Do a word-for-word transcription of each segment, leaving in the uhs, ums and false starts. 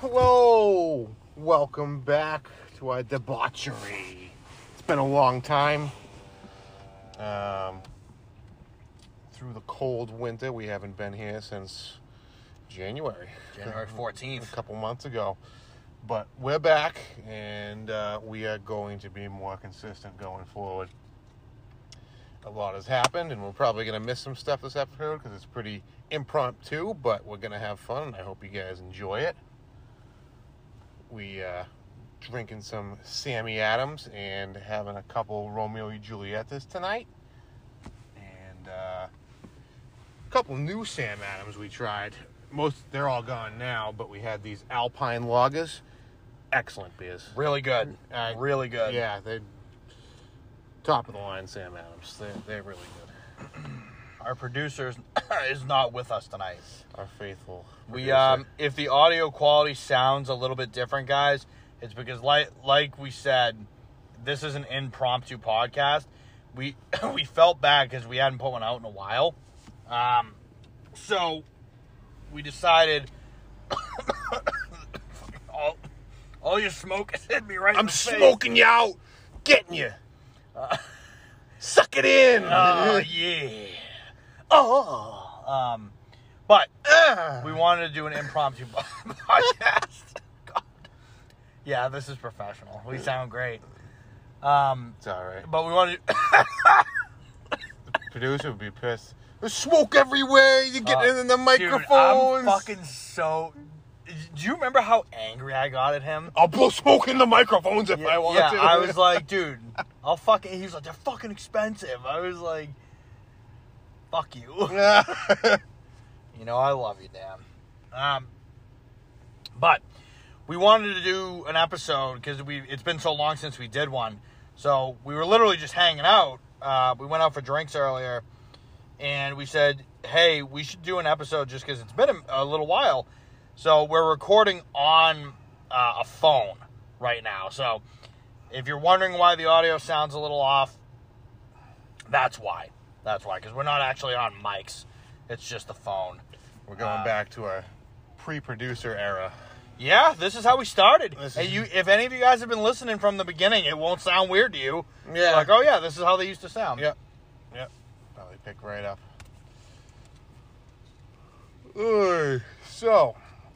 Hello! Welcome back to our debauchery. It's been a long time. Um, through the cold winter, we haven't been here since January. January fourteenth. A couple months ago. But we're back, and uh, we are going to be more consistent going forward. A lot has happened, and we're probably going to miss some stuff this episode because it's pretty impromptu, but we're going to have fun, and I hope you guys enjoy it. We uh, drinking some Sammy Adams and having a couple Romeo and Julietas tonight. And uh, a couple new Sam Adams we tried. Most, they're all gone now, but we had these Alpine lagers. Excellent beers. Really good. Uh, really good. Yeah, they're top of the line Sam Adams. They're, they're really good. Our producer is not with us tonight. Our faithful We producer. um, if the audio quality sounds a little bit different, guys, it's because like like we said, this is an impromptu podcast. We we felt bad because we hadn't put one out in a while. Um, so we decided all, all your smoke has hit me right I'm in the face. smoking you out, getting you. Uh, Suck it in. Oh yeah. Oh. Um, but Uh. we wanted to do an impromptu podcast. God. Yeah, this is professional. We sound great. Um, It's all right. but we wanted. The producer would be pissed. There's smoke everywhere. You get Uh, in the Dude, microphones. I'm fucking so. Do you remember how angry I got at him? I'll blow smoke in the microphones if Yeah, I want yeah, to. I was like, dude, I'll fucking. He was like, they're fucking expensive. I was like, fuck you. You know, I love you, Dan. Um, but we wanted to do an episode because we it's been so long since we did one. So we were literally just hanging out. Uh, we went out for drinks earlier, and we said, hey, we should do an episode just because it's been a, a little while. So we're recording on uh, a phone right now. So if you're wondering why the audio sounds a little off, that's why. That's why, because we're not actually on mics. It's just the phone. We're going Uh, back to our pre-producer era. Yeah, this is how we started. This And is- you, if any of you guys have been listening from the beginning, it won't sound weird to you. Yeah. Like, oh yeah, this is how they used to sound. Yep. Yep. Probably pick right up. Ugh. So,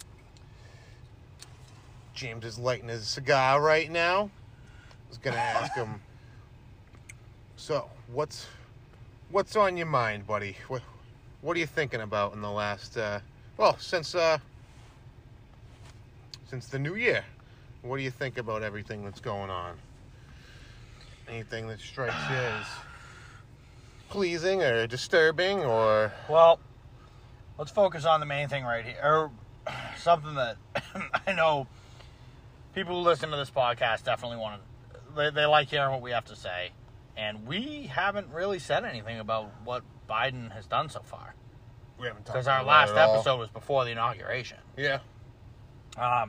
James is lighting his cigar right now. I was gonna ask him. So, what's what's on your mind, buddy? What what are you thinking about in the last? Uh, well, since uh, since the new year, what do you think about everything that's going on? Anything that strikes you as pleasing or disturbing, or Well, let's focus on the main thing right here. Or something that I know people who listen to this podcast definitely want to, they, they like hearing what we have to say. And we haven't really said anything about what Biden has done so far. we haven't talked Because our about last it at all. episode was before the inauguration. Yeah. Um,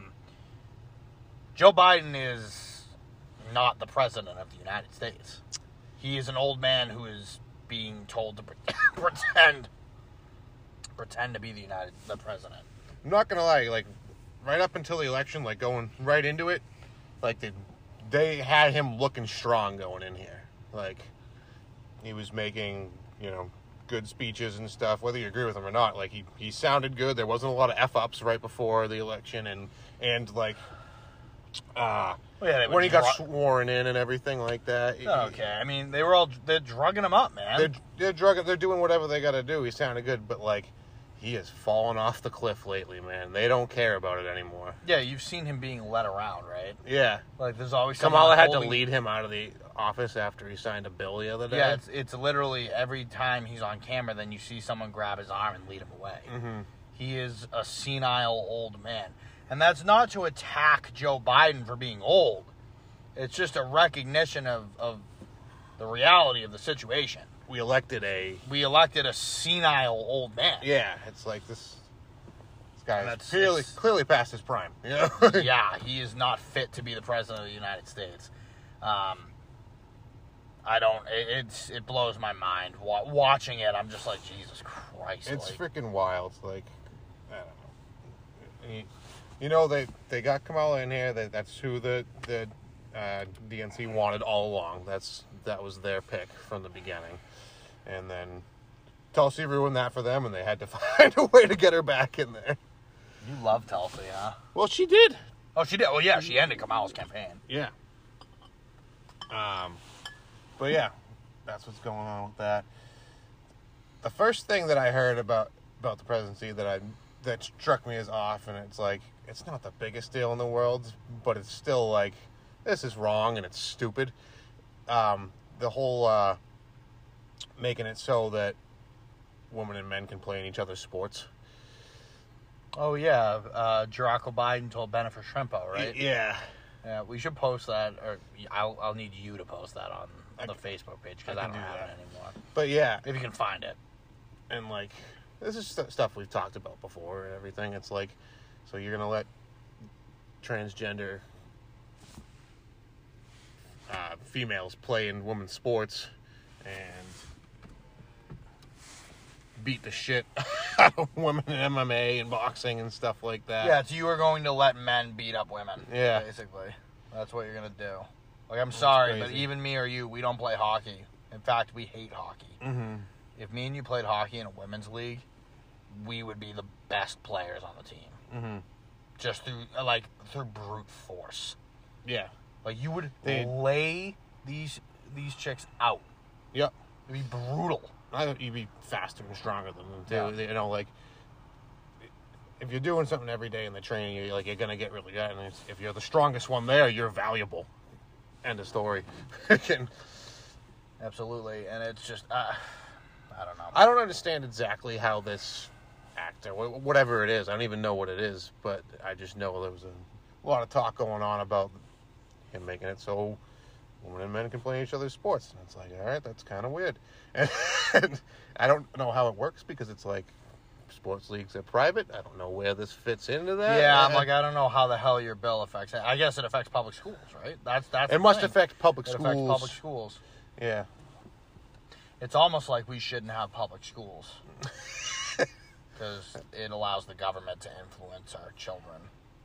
Joe Biden is not the president of the United States. He is an old man who is being told to pre- pretend pretend to be the United the president. I'm not gonna lie, like right up until the election, like going right into it, like they they had him looking strong going in here. Like he was making, you know, good speeches and stuff, whether you agree with him or not. Like he, he sounded good. There wasn't a lot of F ups right before the election, and and like uh Well, yeah, they when he got dru- sworn in and everything like that. Okay, I mean they were all they're drugging him up, man. They're they're drugging, they're doing whatever they got to do. He sounded good, but like he has fallen off the cliff lately, man. They don't care about it anymore. Yeah, you've seen him being led around, right? Yeah. Like there's always someone Kamala had to holding- lead him out of the office after he signed a bill the other day. Yeah, it's it's literally every time he's on camera, then you see someone grab his arm and lead him away. Mhm. He is a senile old man. And that's not to attack Joe Biden for being old. It's just a recognition of, of the reality of the situation. We elected a... We elected a senile old man. Yeah, it's like this... This guy is That's- clearly, it's- clearly past his prime. You know? Yeah, he is not fit to be the president of the United States. Um, I don't... It, it's it blows my mind. Wa- watching it, I'm just like, Jesus Christ. It's like, freaking wild. Like, I don't know. He, you know, they, they got Kamala in here. They, that's who the the uh, D N C wanted all along. That's that was their pick from the beginning. And then Tulsi ruined that for them, and they had to find a way to get her back in there. You love Tulsi, huh? Well, she did. Oh, she did. Well, yeah, she ended Kamala's campaign. Yeah. Um, but yeah, that's what's going on with that. The first thing that I heard about about the presidency that I that struck me as off, and it's like it's not the biggest deal in the world, but it's still like this is wrong and it's stupid. Um, the whole uh, making it so that women and men can play in each other's sports. Oh, yeah. Uh, Barack Biden told Bennifer Shrimpo, right? Yeah. Yeah, we should post that, or I'll, I'll need you to post that on I the can, Facebook page, because I, I, can don't do have that. it anymore. But yeah. If you can find it. And, like, this is st- stuff we've talked about before and everything. It's like, so you're going to let transgender uh, females play in women's sports and beat the shit out of women in M M A and boxing and stuff like that. Yeah, so you are going to let men beat up women. Yeah. Basically. That's what you're going to do. Like, I'm sorry, crazy. but even me or you, we don't play hockey. In fact, we hate hockey. Mm-hmm. If me and you played hockey in a women's league, we would be the best players on the team. Mm-hmm. Just through, like, through brute force. Yeah. Like, you would They'd- lay these these chicks out. Yep. It'd be brutal. I think you'd be faster and stronger than them, too. Yeah. They- You know, like, if you're doing something every day in the training, you're, like, you're going to get really good. And it's, if you're the strongest one there, you're valuable. End of story. And Absolutely. And it's just, uh, I don't know. I don't understand exactly how this actor, wh- whatever it is, I don't even know what it is, but I just know there was a lot of talk going on about him making it so women and men can play each other's sports. And it's like, all right, that's kind of weird. And, and I don't know how it works because it's like sports leagues are private. I don't know where this fits into that. Yeah, I'm like, I don't know how the hell your bill affects it. I guess it affects public schools, right? That's that's. It the must thing. affect public It schools. affects public schools. Yeah. It's almost like we shouldn't have public schools because it allows the government to influence our children.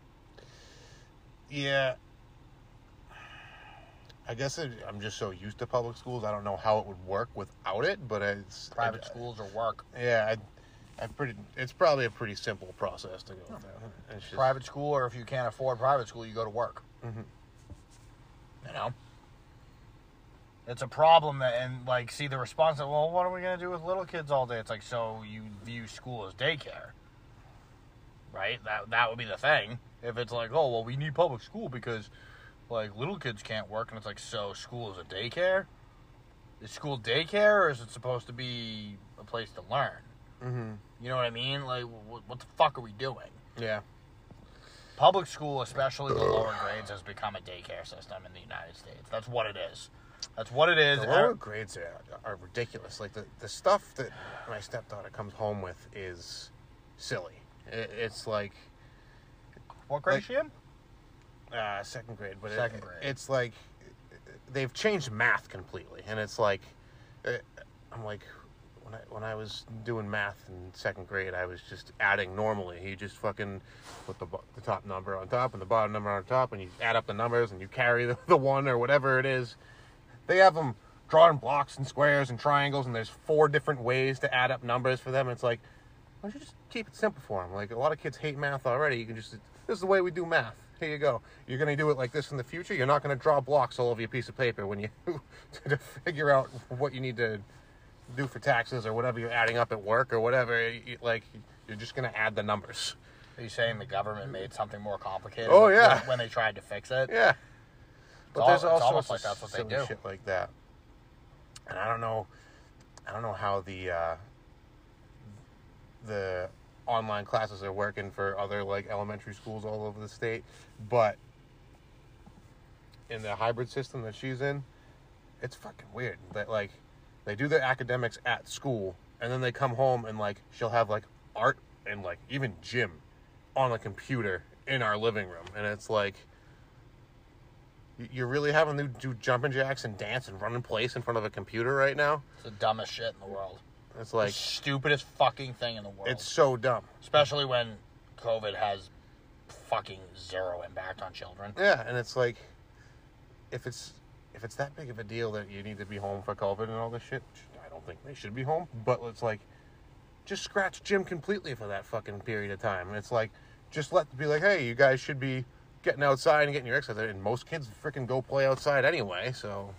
Yeah. I guess it, I'm just so used to public schools. I don't know how it would work without it, but it's Private I, schools or work. Yeah, I, I pretty. It's probably a pretty simple process to go through. It's just, Private school, or if you can't afford private school, you go to work. Mm-hmm. You know, it's a problem that, and like, see the response of, well, what are we gonna do with little kids all day? It's like, so you view school as daycare, right? That that would be the thing. If it's like, oh, well, we need public school because, like, little kids can't work, and it's like, so school is a daycare? Is school daycare, or is it supposed to be a place to learn? Mm-hmm. You know what I mean? Like, what, what the fuck are we doing? Yeah. Public school, especially the lower grades, has become a daycare system in the United States. That's what it is. That's what it is. The lower grades are, are ridiculous. Like, the, the stuff that my stepdaughter comes home with is silly. It, it's like... What grade like, is she in? Uh, second grade. But Second it, grade. It's like... They've changed math completely. And it's like... Uh, I'm like... When I, when I was doing math in second grade, I was just adding normally. You just fucking put the, the top number on top and the bottom number on top, and you add up the numbers, and you carry the, the one or whatever it is. They have them drawing blocks and squares and triangles, and there's four different ways to add up numbers for them. It's like, why don't you just keep it simple for them? Like, a lot of kids hate math already. You can just, this is the way we do math. Here you go. You're going to do it like this in the future. You're not going to draw blocks all over your piece of paper when you to figure out what you need to do for taxes or whatever you're adding up at work or whatever. You, like, you're just going to add the numbers. Are you saying the government made something more complicated? Oh, yeah. When, when they tried to fix it? Yeah. But all- there's it's also almost like that's what they silly do. shit like that. And I don't know, I don't know how the uh, the online classes are working for other like elementary schools all over the state, but in the hybrid system that she's in, it's fucking weird that like they do their academics at school and then they come home and like she'll have like art and like even gym on a computer in our living room, and it's like, you're really having to do jumping jacks and dance and run in place in front of a computer right now? It's the dumbest shit in the world. It's like, the stupidest fucking thing in the world. it's so dumb. Especially when COVID has fucking zero impact on children. Yeah, and it's like, if it's if it's that big of a deal that you need to be home for COVID and all this shit, I don't think they should be home. But it's like, just scratch gym completely for that fucking period of time. And it's like, just let be like, hey, you guys should be getting outside and getting your exercise. And most kids freaking go play outside anyway, so.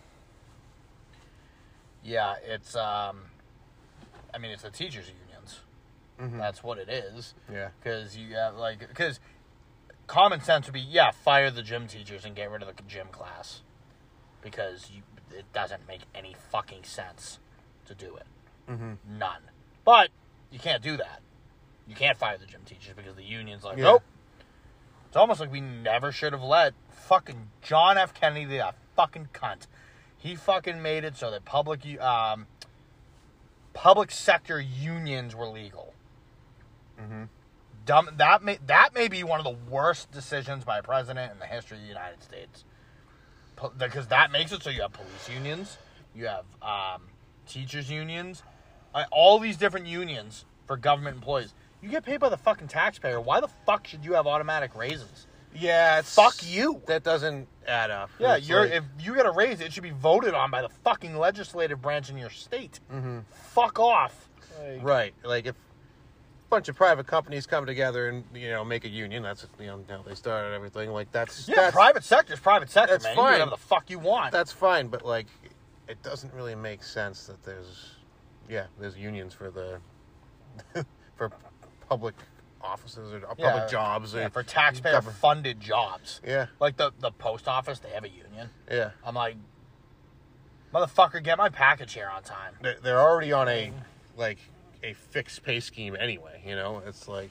Yeah, it's, um, I mean, it's the teachers' unions. Mm-hmm. That's what it is. Yeah. Because you have, like, because common sense would be, yeah, fire the gym teachers and get rid of the gym class. Because you, it doesn't make any fucking sense to do it. Mm-hmm. None. But you can't do that. You can't fire the gym teachers because the union's like, yeah. nope. It's almost like we never should have let fucking John F. Kennedy, the fucking cunt. He fucking made it so that public um, public sector unions were legal. Mm-hmm. Dumb. That may that may be one of the worst decisions by a president in the history of the United States. Because that makes it so you have police unions, you have um, teachers unions, uh, all these different unions for government employees. You get paid by the fucking taxpayer. Why the fuck should you have automatic raises? Yeah, it's, Fuck you. That doesn't add up. Yeah, It's you're like, if you get a raise, it should be voted on by the fucking legislative branch in your state. Mm-hmm. Fuck off. Like, right. Like if a bunch of private companies come together and you know make a union, that's you know how they started everything. Like that's yeah, that's, private sector's private sector, that's man. You can do fine. whatever the fuck you want. That's fine, but like it doesn't really make sense that there's yeah there's unions for the for public offices or public Yeah, jobs. yeah, or for taxpayer-funded jobs. Yeah. Like the, the post office, they have a union. Yeah. I'm like, motherfucker, get my package here on time. They're, they're already on a, like, a fixed pay scheme anyway, you know? It's like...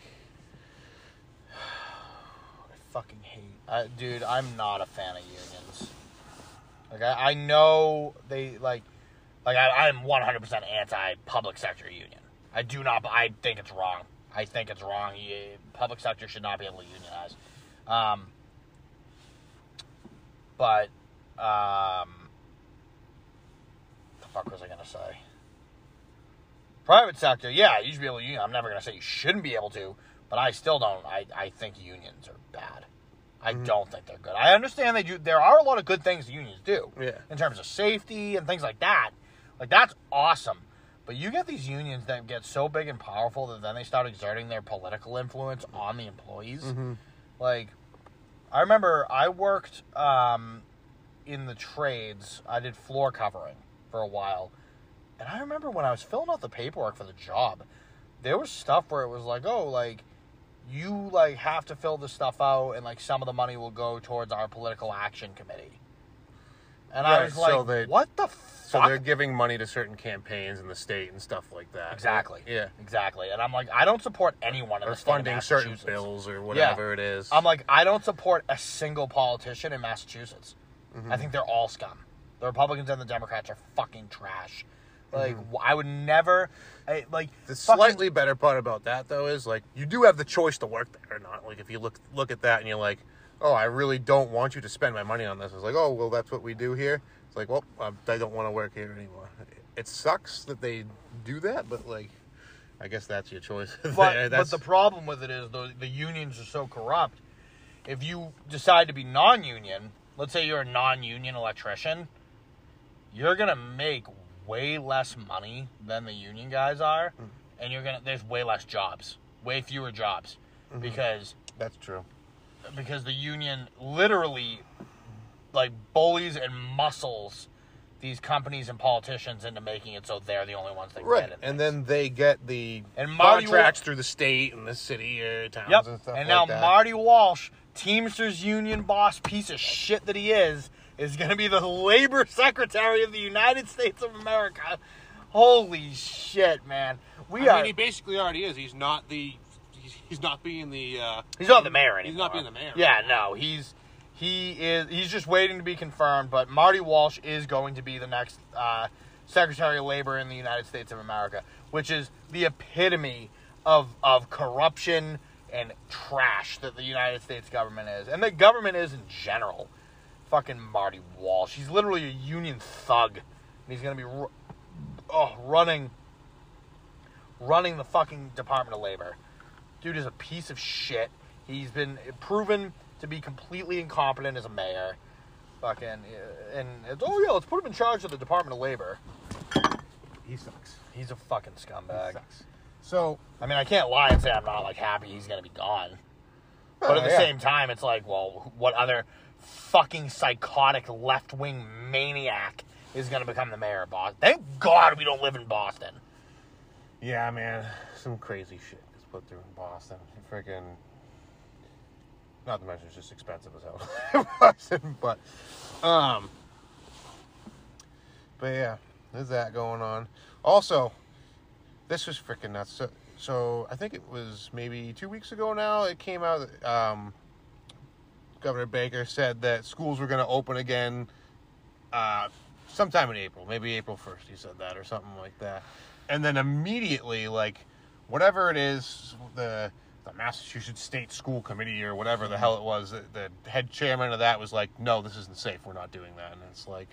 I fucking hate... Uh, dude, I'm not a fan of unions. Like, I, I know they, like... Like, I, I'm one hundred percent anti-public sector union. I do not... I think it's wrong. I think it's wrong. You, public sector should not be able to unionize. Um, but, um, what the fuck was I going to say? Private sector, yeah, you should be able to unionize. I'm never going to say you shouldn't be able to, but I still don't. I, I think unions are bad. I mm-hmm. don't think they're good. I understand they do. There are a lot of good things unions do. Yeah. In terms of safety and things like that. Like, that's awesome. But you get these unions that get so big and powerful that then they start exerting their political influence on the employees. Mm-hmm. Like, I remember I worked um, in the trades. I did floor covering for a while. And I remember when I was filling out the paperwork for the job, there was stuff where it was like, oh, like, you, like, have to fill this stuff out and, like, some of the money will go towards our political action committee. And right, I was like, so they, what the fuck? So they're giving money to certain campaigns in the state and stuff like that. Exactly. Yeah. Exactly. And I'm like, I don't support anyone in or the state of funding certain Massachusetts. bills or whatever yeah. it is. I'm like, I don't support a single politician in Massachusetts. Mm-hmm. I think they're all scum. The Republicans and the Democrats are fucking trash. Like, mm-hmm. I would never... I, like The fucking, slightly better part about that, though, is, like, you do have the choice to work there or not. Like, if you look look at that and you're like, oh, I really don't want you to spend my money on this. It's like, oh, well, that's what we do here. It's like, well, I don't want to work here anymore. It sucks that they do that, but, like, I guess that's your choice. But, but the problem with it is the, the unions are so corrupt. If you decide to be non-union, let's say you're a non-union electrician, you're going to make way less money than the union guys are, mm-hmm. and you're gonna there's way less jobs, way fewer jobs, mm-hmm. because... That's true. Because the union literally, like, bullies and muscles these companies and politicians into making it so they're the only ones that right. get it. And then they get the and Marty contracts Wa- through the state and the city or towns yep. and stuff and like now that. Marty Walsh, Teamsters union boss piece of shit that he is, is going to be the labor secretary of the United States of America. Holy shit, man. We I are... mean, he basically already is. He's not the... He's, he's not being the... Uh, he's not the mayor anymore. He's not being the mayor. Yeah, no. He's... He is. He's just waiting to be confirmed, but Marty Walsh is going to be the next uh, Secretary of Labor in the United States of America, which is the epitome of of corruption and trash that the United States government is, and the government is in general. Fucking Marty Walsh. He's literally a union thug, and he's going to be ru- oh running running the fucking Department of Labor. Dude is a piece of shit. He's been proven to be completely incompetent as a mayor. Fucking, and it's, oh yeah, let's put him in charge of the Department of Labor. He sucks. He's a fucking scumbag. He sucks. So, I mean, I can't lie and say I'm not, like, happy he's gonna be gone. But at the yeah. same time, it's like, well, what other fucking psychotic left-wing maniac is gonna become the mayor of Boston? Thank God we don't live in Boston. yeah, man, some crazy shit is put through in Boston. Freaking, not to mention it's just expensive as hell in Boston, but, um, but yeah, there's that going on. Also, this was freaking nuts. So, so I think it was maybe two weeks ago now, it came out, um, Governor Baker said that schools were going to open again, uh, sometime in April, maybe April first, he said that, or something like that. And then immediately, like, whatever it is, the the Massachusetts State School Committee or whatever the hell it was, the, the head chairman of that was like, no, this isn't safe, we're not doing that. And it's like,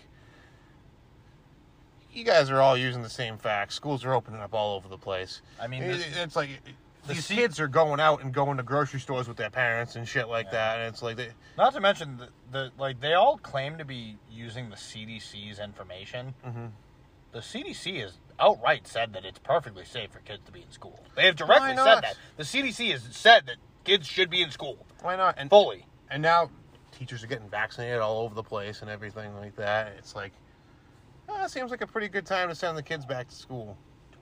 you guys are all using the same facts. Schools are opening up all over the place. I mean, it, this, it's like, these C- kids are going out and going to grocery stores with their parents and shit like yeah. that. And it's like, they, not to mention, the, the like, they all claim to be using the C D C's information. Mm-hmm. The C D C has outright said that it's perfectly safe for kids to be in school. They have directly said that. The C D C has said that kids should be in school. Why not? And fully. And now teachers are getting vaccinated all over the place and everything like that. It's like, oh, it seems like a pretty good time to send the kids back to school.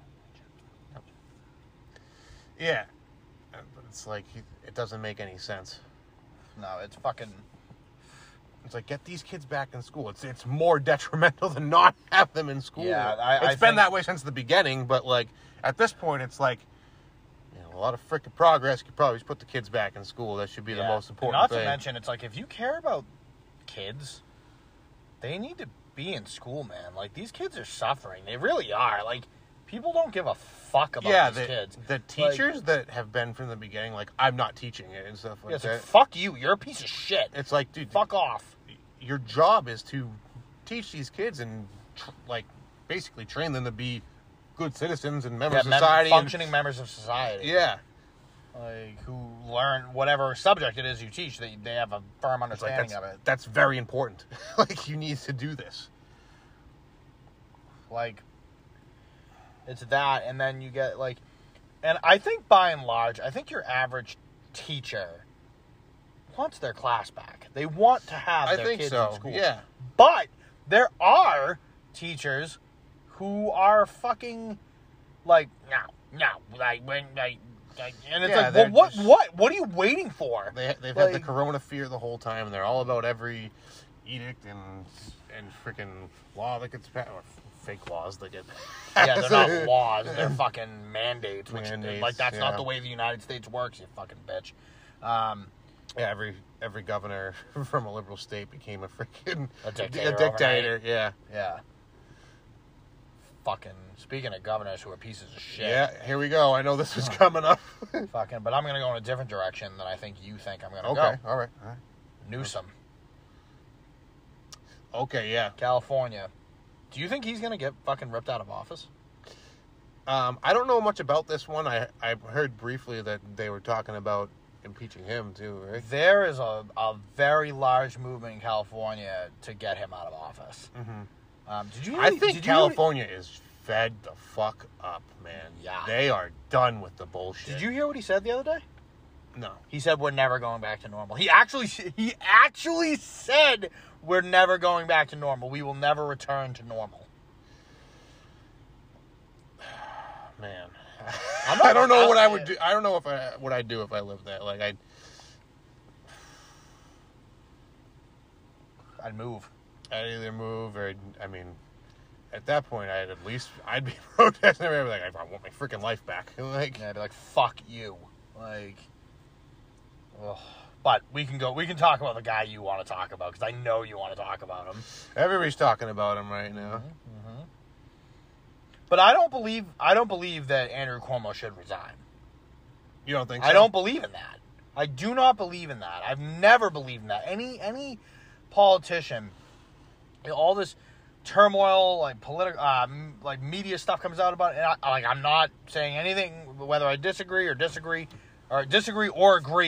Yeah. But it's like, it doesn't make any sense. No, it's fucking... It's like, get these kids back in school. It's it's more detrimental than not have them in school. Yeah, I, it's I been think... that way since the beginning, but, like, at this point, it's like, you know, a lot of freaking progress. You could probably just put the kids back in school. That should be yeah. the most important not thing. Not to mention, it's like, if you care about kids, they need to be in school, man. Like, these kids are suffering. They really are. Like, people don't give a fuck about yeah, these the, kids. The teachers like, that have been from the beginning, like, I'm not teaching it and stuff like yeah, it's that. Like, fuck you. You're a piece of shit. It's like, dude. Fuck off. Your job is to teach these kids and, tr- like, basically train them to be good citizens and members yeah, of society. Mem- functioning and, members of society. Yeah. Like, who learn whatever subject it is you teach, they, they have a firm understanding like of it. That's very important. Like, you need to do this. Like, it's that, and then you get, like, and I think by and large, I think your average teacher wants their class back. They want to have I their think kids so. in school. Yeah. But there are teachers who are fucking, like, no, no, like, when, like, like and it's yeah, like, well, what, just, what, what are you waiting for? They, they've like, had the corona fear the whole time, and they're all about every edict and and freaking law that gets passed, or fake laws that get passed. Yeah, they're not laws, they're fucking mandates, which, mandates, like, that's yeah. not the way the United States works, you fucking bitch. Um... Yeah, every every governor from a liberal state became a freaking a dictator. A dictator, overnight. yeah, yeah. Fucking speaking of governors who are pieces of shit. Yeah, here we go. I know this is coming up. Fucking, but I'm gonna go in a different direction than I think you think I'm gonna okay, go. Okay, all right, all right. Newsom. Okay, yeah, California. Do you think he's gonna get fucking ripped out of office? Um, I don't know much about this one. I I heard briefly that they were talking about impeaching him too, right? There is a, a very large movement in California to get him out of office. Mm-hmm. Um, did you? I think did California you, is fed the fuck up, man. Yeah, they are done with the bullshit. Did you hear what he said the other day? No. He said we're never going back to normal. He actually he actually said we're never going back to normal. We will never return to normal. Man. I'm not, I don't know I, what I would do. I don't know if I what I'd do if I lived there. Like I'd, I'd move. I'd either move or I'd, I mean, at that point I'd at least I'd be protesting everything. Like, I want my freaking life back. Like, yeah, I'd be like, fuck you. Like, ugh. But we can go. We can talk about the guy you want to talk about because I know you want to talk about him. Everybody's talking about him right now. Mm-hmm, mm-hmm. But I don't believe I don't believe that Andrew Cuomo should resign. You don't think so? I don't believe in that. I do not believe in that. I've never believed in that. Any any politician, you know, all this turmoil, like political, uh, like media stuff comes out about it. And I, like I'm not saying anything whether I disagree or disagree or disagree or agree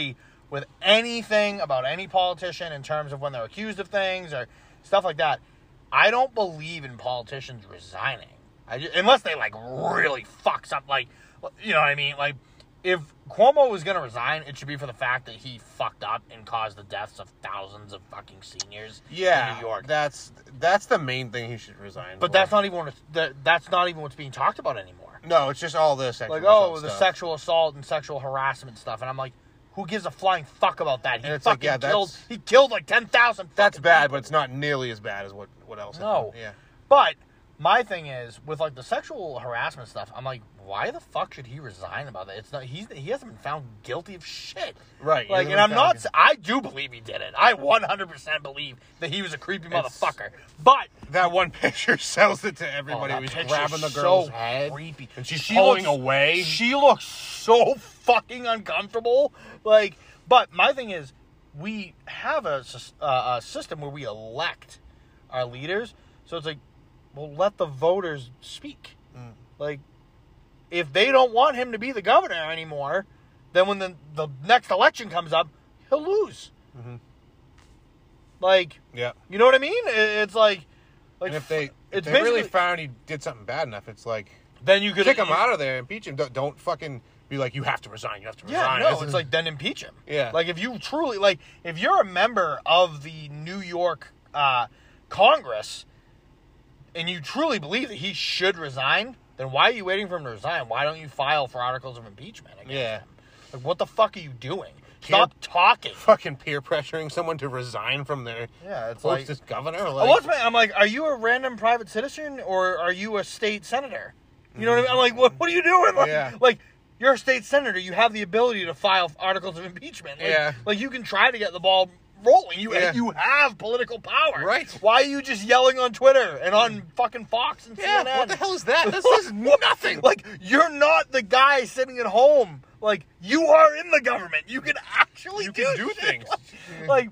with anything about any politician in terms of when they're accused of things or stuff like that. I don't believe in politicians resigning. I just, unless they, like, really fuck something. Like, you know what I mean? Like, if Cuomo was going to resign, it should be for the fact that he fucked up and caused the deaths of thousands of fucking seniors yeah, in New York. That's that's the main thing he should resign But for. that's not even what it's, that, that's not even what's being talked about anymore. No, it's just all this sexual Like, oh, assault the stuff. sexual assault and sexual harassment stuff. And I'm like, who gives a flying fuck about that? He And it's fucking like, yeah, killed, that's- he killed like ten thousand That's bad, people. but it's not nearly as bad as what, what else No. happened. Yeah. But my thing is, with, like, the sexual harassment stuff, I'm like, why the fuck should he resign about that? It's not, he's, he hasn't been found guilty of shit. Right. he Like, hasn't and I'm been not, found- I do believe he did it. I one hundred percent believe that he was a creepy It's- motherfucker. But, That one picture sells it to oh, everybody. that He's picture's grabbing the girl's so head. creepy. And she's She pulling looks- away. She looks so fucking uncomfortable. Like, but my thing is, we have a, sys- uh, a system where we elect our leaders. So it's like, well, let the voters speak. Mm. Like, if they don't want him to be the governor anymore, then when the, the next election comes up, he'll lose. Mm-hmm. Like, Yeah. you know what I mean? It- It's like, like And if they, if it's they really basically- found he did something bad enough, it's like, then you could kick him out of there, impeach him. Don't, don't fucking be like, you have to resign, you have to Yeah, resign. no, This it's is- like, then impeach him. Yeah. Like, if you truly, like, if you're a member of the New York uh, Congress and you truly believe that he should resign, then why are you waiting for him to resign? Why don't you file for articles of impeachment against Yeah. him? Like, what the fuck are you doing? Stop talking. fucking peer pressuring someone to resign from their Yeah, it's post like, as governor. Oh, Like, what's my, I'm like, are you a random private citizen or are you a state senator? You know what I mean? I'm like, what, what are you doing? Like, Yeah. like, you're a state senator. You have the ability to file articles of impeachment. Like, Yeah. Like, you can try to get the ball rolling. You Yeah. you have political power. Right. Why are you just yelling on Twitter and on fucking Fox and C N N? yeah, what the hell is that? This is nothing. Like, you're not the guy sitting at home. Like, you are in the government. You can actually You do can do shit. things. Like,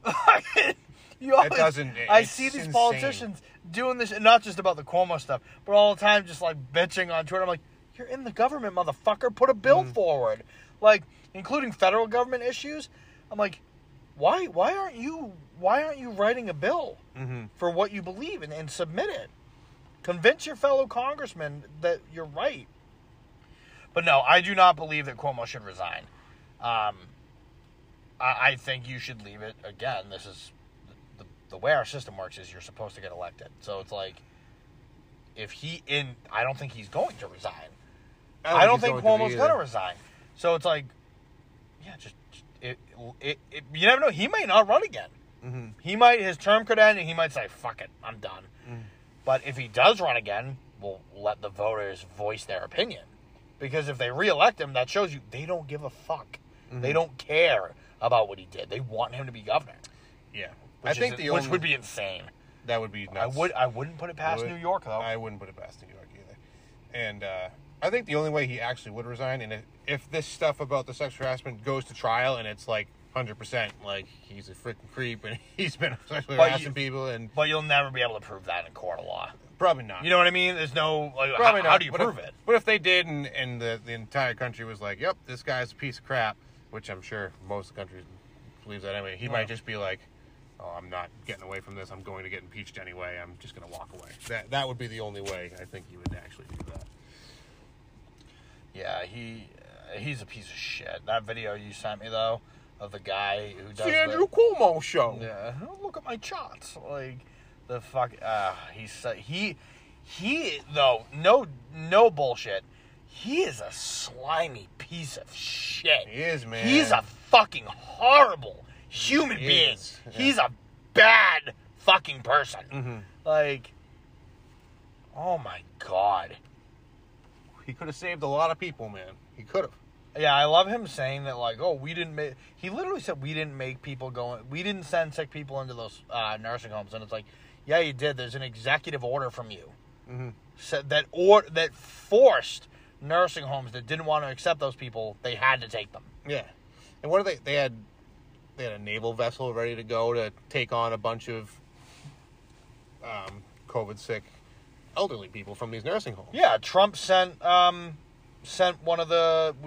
you always, doesn't- I it's see these insane. politicians doing this, and not just about the Cuomo stuff, but all the time just like bitching on Twitter. I'm like, you're in the government, motherfucker. Put a bill Mm. forward, like including federal government issues. I'm like, why? Why aren't you? Why aren't you writing a bill Mm-hmm. for what you believe in and submit it? Convince your fellow congressmen that you're right. But no, I do not believe that Cuomo should resign. Um, I, I think you should leave it. Again, this is the, the, the way our system works is you're supposed to get elected. So it's like, if he in, I don't think he's going to resign. I don't think, Cuomo's going to resign. So it's like, yeah, just, just it, it, it, you never know. He may not run again. Mm-hmm. He might, his term could end, and he might say, "Fuck it, I'm done." Mm. But if he does run again, we'll let the voters voice their opinion. Because if they reelect him, that shows you they don't give a fuck. Mm-hmm. They don't care about what he did. They want him to be governor. Yeah, Which I think is, the which only, would be insane. that would be nuts. I would I wouldn't put it past Would- New York though. I wouldn't put it past New York either. And uh, I think the only way he actually would resign, and if, if this stuff about the sexual harassment goes to trial, and it's like one hundred percent, like he's a freaking creep and he's been sexually But harassing you- people, and But you'll never be able to prove that in court of law. probably not. You know what I mean? There's no like Probably how, not. how do you but prove if, it? But if they did, and, and the, the entire country was like, "Yep, this guy's a piece of crap," which I'm sure most countries believes that anyway, he Yeah. might just be like, "Oh, I'm not getting away from this. I'm going to get impeached anyway. I'm just going to walk away." That that would be the only way I think he would actually do that. Yeah, he uh, he's a piece of shit. That video you sent me though of the guy who It's does the the, Andrew Cuomo show. Yeah, oh, look at my charts. Like the fuck. Uh, he's so, he he though no no bullshit. He is a slimy piece of shit. He is, man. He's a fucking horrible human He being. is, yeah. He's a bad fucking person. Mm-hmm. Like, oh my god. He could have saved a lot of people, man. He could have. Yeah, I love him saying that, like, oh, we didn't make... He literally said we didn't make people go... We didn't send sick people into those uh, nursing homes. And it's like, yeah, you did. There's an executive order from you. Mm-hmm. Said that or that forced nursing homes that didn't want to accept those people, they had to take them. Yeah. And what are they? They had they had a naval vessel ready to go to take on a bunch of um, COVID sick elderly people from these nursing homes. Yeah, Trump sent um, sent one of the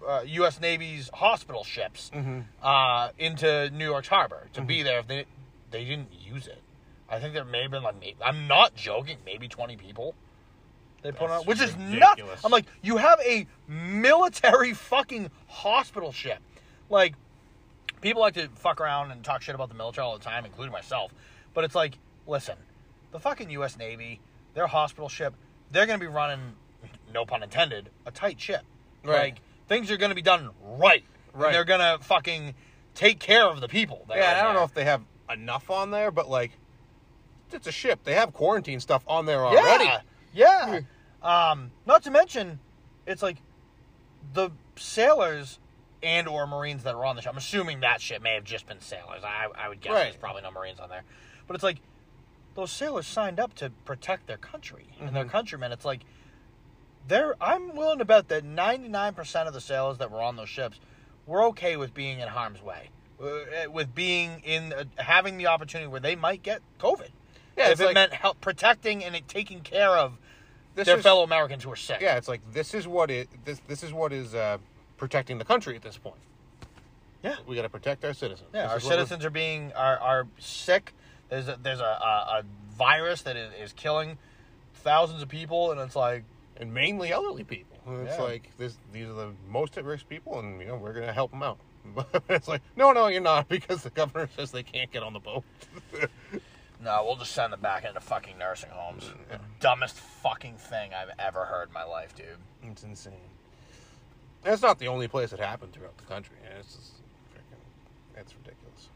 uh, U S Navy's hospital ships Mm-hmm. uh, into New York's harbor to Mm-hmm. be there if they they didn't use it. I think there may have been like maybe, I'm not joking, maybe twenty people they put That's on, which is ridiculous. nuts. I'm like, you have a military fucking hospital ship. Like, people like to fuck around and talk shit about the military all the time, including myself. But it's like, listen, the fucking U S Navy, their hospital ship, they're going to be running, no pun intended, a tight ship. Right. Like, things are going to be done right. Right. And they're going to fucking take care of the people. That Yeah, are and I don't there. know if they have enough on there, but like, it's a ship. They have quarantine stuff on there already. Yeah. Yeah. Um, not to mention, it's like the sailors and or Marines that are on the ship. I'm assuming that ship may have just been sailors. I, I would guess Right. there's probably no Marines on there. But it's like, those sailors signed up to protect their country and their Mhm. countrymen. It's like, they're, I'm willing to bet that ninety-nine percent of the sailors that were on those ships were okay with being in harm's way. Uh, with being in, uh, having the opportunity where they might get COVID. Yeah, if it's it like- meant help protecting and it taking care of This their is- fellow Americans who are sick. Yeah, it's like this is what it this this is what is uh, protecting the country at this point. Yeah. We got to protect our citizens. Yeah, This our is what we're- citizens are being are, are sick. There's a, there's a, a, a virus that is, is killing thousands of people, and it's like, and mainly elderly people. And it's Yeah. like this these are the most at risk people, and you know we're gonna help them out. But it's like no, no, you're not, because the governor says they can't get on the boat. no, we'll just send them back into fucking nursing homes. The dumbest fucking thing I've ever heard in my life, dude. It's insane. And it's not the only place it happened throughout the country. It's just freaking, it's ridiculous.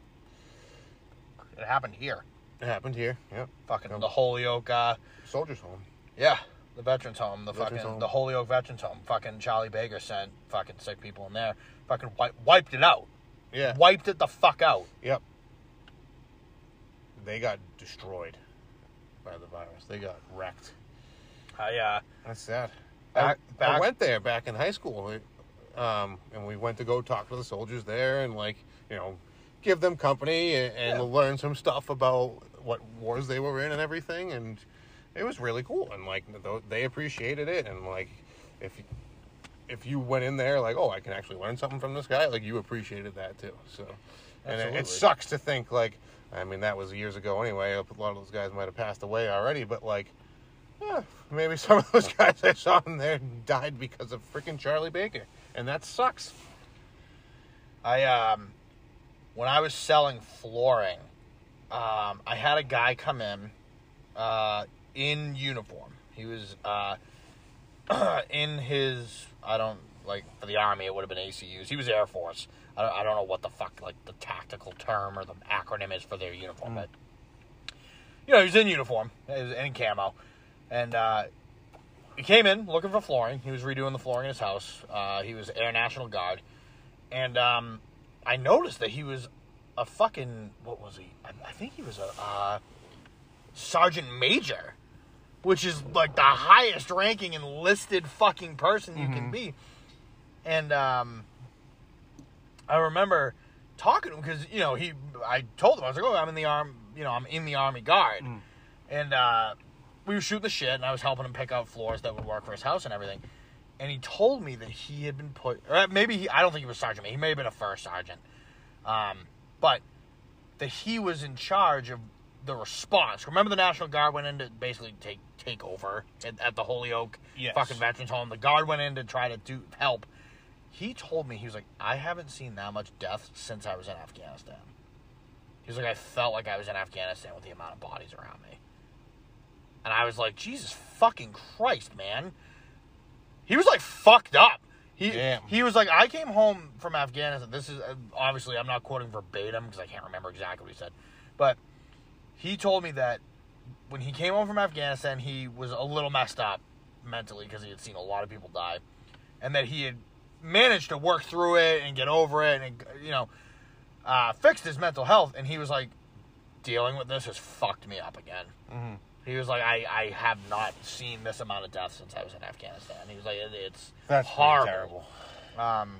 It happened here. It happened here. Yep. Fucking Yep. the Holyoke, uh, Soldiers' home. yeah, the Veterans Home, the Veterans fucking Home. the Holyoke Veterans Home. Fucking Charlie Baker sent fucking sick people in there. Fucking wi- wiped it out. Yeah. Wiped it the fuck out. Yep. They got destroyed by the virus. They got wrecked. I uh, That's sad. Back- I, back- I went there back in high school, um, and we went to go talk to the soldiers there, and like you know, give them company and, and Yeah. learn some stuff about what wars they were in and everything, and it was really cool. And like th- they appreciated it, and like if you, if you went in there like, oh, I can actually learn something from this guy, like you appreciated that too. So, and it, Absolutely. it sucks to think like, I mean, that was years ago anyway. A lot of those guys might have passed away already, but like. Yeah, maybe some of those guys I saw in there died because of freaking Charlie Baker, and that sucks. I um, when I was selling flooring, um, I had a guy come in, uh, in uniform. He was uh, in his I don't like for the Army it would have been A C Us. He was Air Force. I don't, I don't know what the fuck like the tactical term or the acronym is for their uniform, Mm. but you know he was in uniform, he was in camo, and uh, he came in looking for flooring. He was redoing the flooring in his house. Uh, he was Air National Guard. And um, I noticed that he was a fucking, what was he? I, I think he was a uh, sergeant major, which is like the highest ranking enlisted fucking person you can be. And um, I remember talking to him because, you know, he, I told him, I was like, oh, I'm in the arm, you know, I'm in the Army Guard. Mm. And uh, we were shooting the shit, and I was helping him pick out floors that would work for his house and everything. And he told me that he had been put, or maybe he, I don't think he was sergeant, he may have been a first sergeant. Um, but that he was in charge of the response. Remember the National Guard went in to basically take take over at, at the Holyoke Yes. fucking Veterans Home. The Guard went in to try to do help. He told me, he was like, I haven't seen that much death since I was in Afghanistan. He was like, I felt like I was in Afghanistan with the amount of bodies around me. And I was like, Jesus fucking Christ, man. He was like fucked up. He Damn. he was like, I came home from Afghanistan. This is, uh, obviously, I'm not quoting verbatim because I can't remember exactly what he said. But he told me that when he came home from Afghanistan, he was a little messed up mentally because he had seen a lot of people die. And that he had managed to work through it and get over it and, you know, uh, fixed his mental health. And he was like, dealing with this has fucked me up again. Mm-hmm. He was like, I, I have not seen this amount of death since I was in Afghanistan. He was like, it, it's That's pretty horrible. terrible. Um,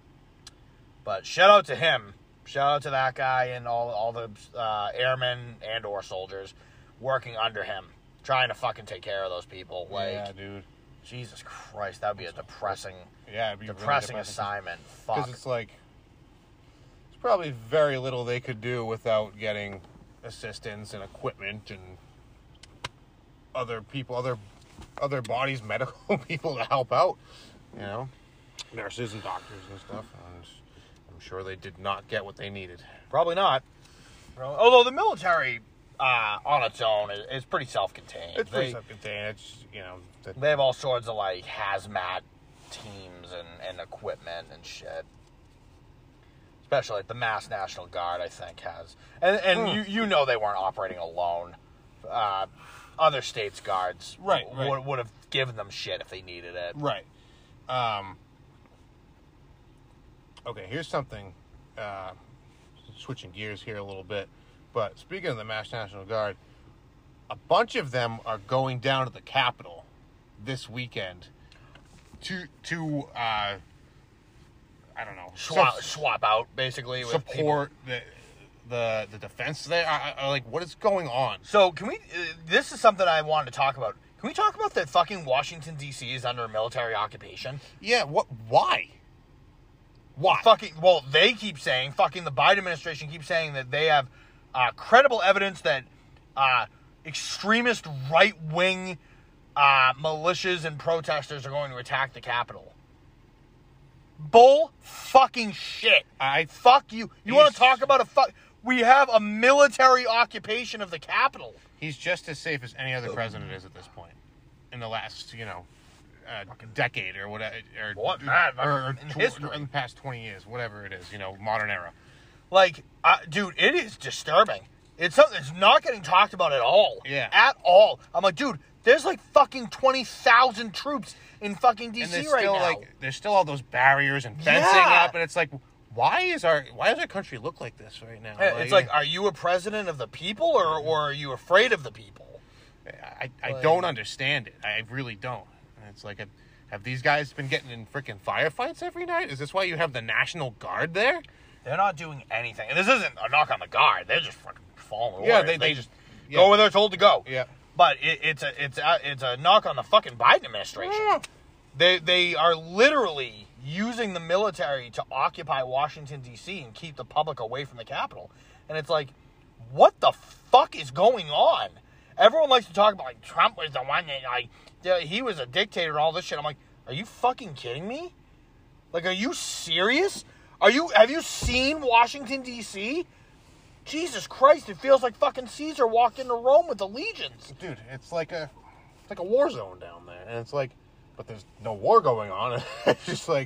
but shout out to him. Shout out to that guy and all all the uh, airmen and or soldiers working under him, trying to fucking take care of those people. Like, Yeah, dude. Jesus Christ, that would be a depressing, yeah, it'd be depressing, really depressing assignment. Fuck. Because it's like, there's probably very little they could do without getting assistance and equipment and other people, other other bodies, medical people to help out, you know, nurses and doctors and stuff. And I'm sure they did not get what they needed. Probably not. Although the military, uh, on its own, is, is pretty self-contained. It's pretty they, self-contained. It's, you know, the, they have all sorts of like hazmat teams and, and equipment and shit. Especially like the Mass National Guard, I think, has. And and Hmm. you you know they weren't operating alone. Uh, other states' guards Right, w- right. would have given them shit if they needed it. right. Um. Okay, here's something. Uh, switching gears here a little bit, but speaking of the Mass National Guard, a bunch of them are going down to the Capitol this weekend to to uh, I don't know Swap, sup- swap out, basically. With people. support the the the defense there. I, I, like, what is going on? So, can we... Uh, this is something I wanted to talk about. Can we talk about that fucking Washington, D C is under a military occupation? Yeah, what? Why? Why? Fucking... Well, they keep saying, fucking the Biden administration keeps saying that they have uh, credible evidence that uh, extremist right-wing uh, militias and protesters are going to attack the Capitol. Bull fucking shit. I Fuck you. You want to He's- talk about a fuck... We have a military occupation of the Capitol. He's just as safe as any other president is at this point. In the last, you know, uh, decade or whatever, or What, man, or, or in tw- history. in the past twenty years, whatever it is, you know, modern era. Like, uh, dude, it is disturbing. It's something that's not getting talked about at all. Yeah. At all. I'm like, dude, there's like fucking twenty thousand troops in fucking D And C there's right still now. like there's still all those barriers and fencing Yeah. up, and it's like, why is our why does our country look like this right now? It's like, are you a president of the people or, or are you afraid of the people? I, I like- don't understand it. I really don't. And it's like, have, have these guys been getting in freaking firefights every night? Is this why you have the National Guard there? They're not doing anything. And this isn't a knock on the guard. They're just fucking following Yeah, orders. they- they- just yeah. go where they're told to go. Yeah. But it, it's a it's a it's a knock on the fucking Biden administration. Yeah. They they are literally using the military to occupy Washington, D C and keep the public away from the Capitol. And it's like, what the fuck is going on? Everyone likes to talk about, like, Trump was the one that, like, yeah, he was a dictator and all this shit. I'm like, are you fucking kidding me? Like, are you serious? Are you, have you seen Washington, D C? Jesus Christ, it feels like fucking Caesar walked into Rome with the legions. Dude, it's like a it's like a war zone down there, and it's like, but there's no war going on. It's just like,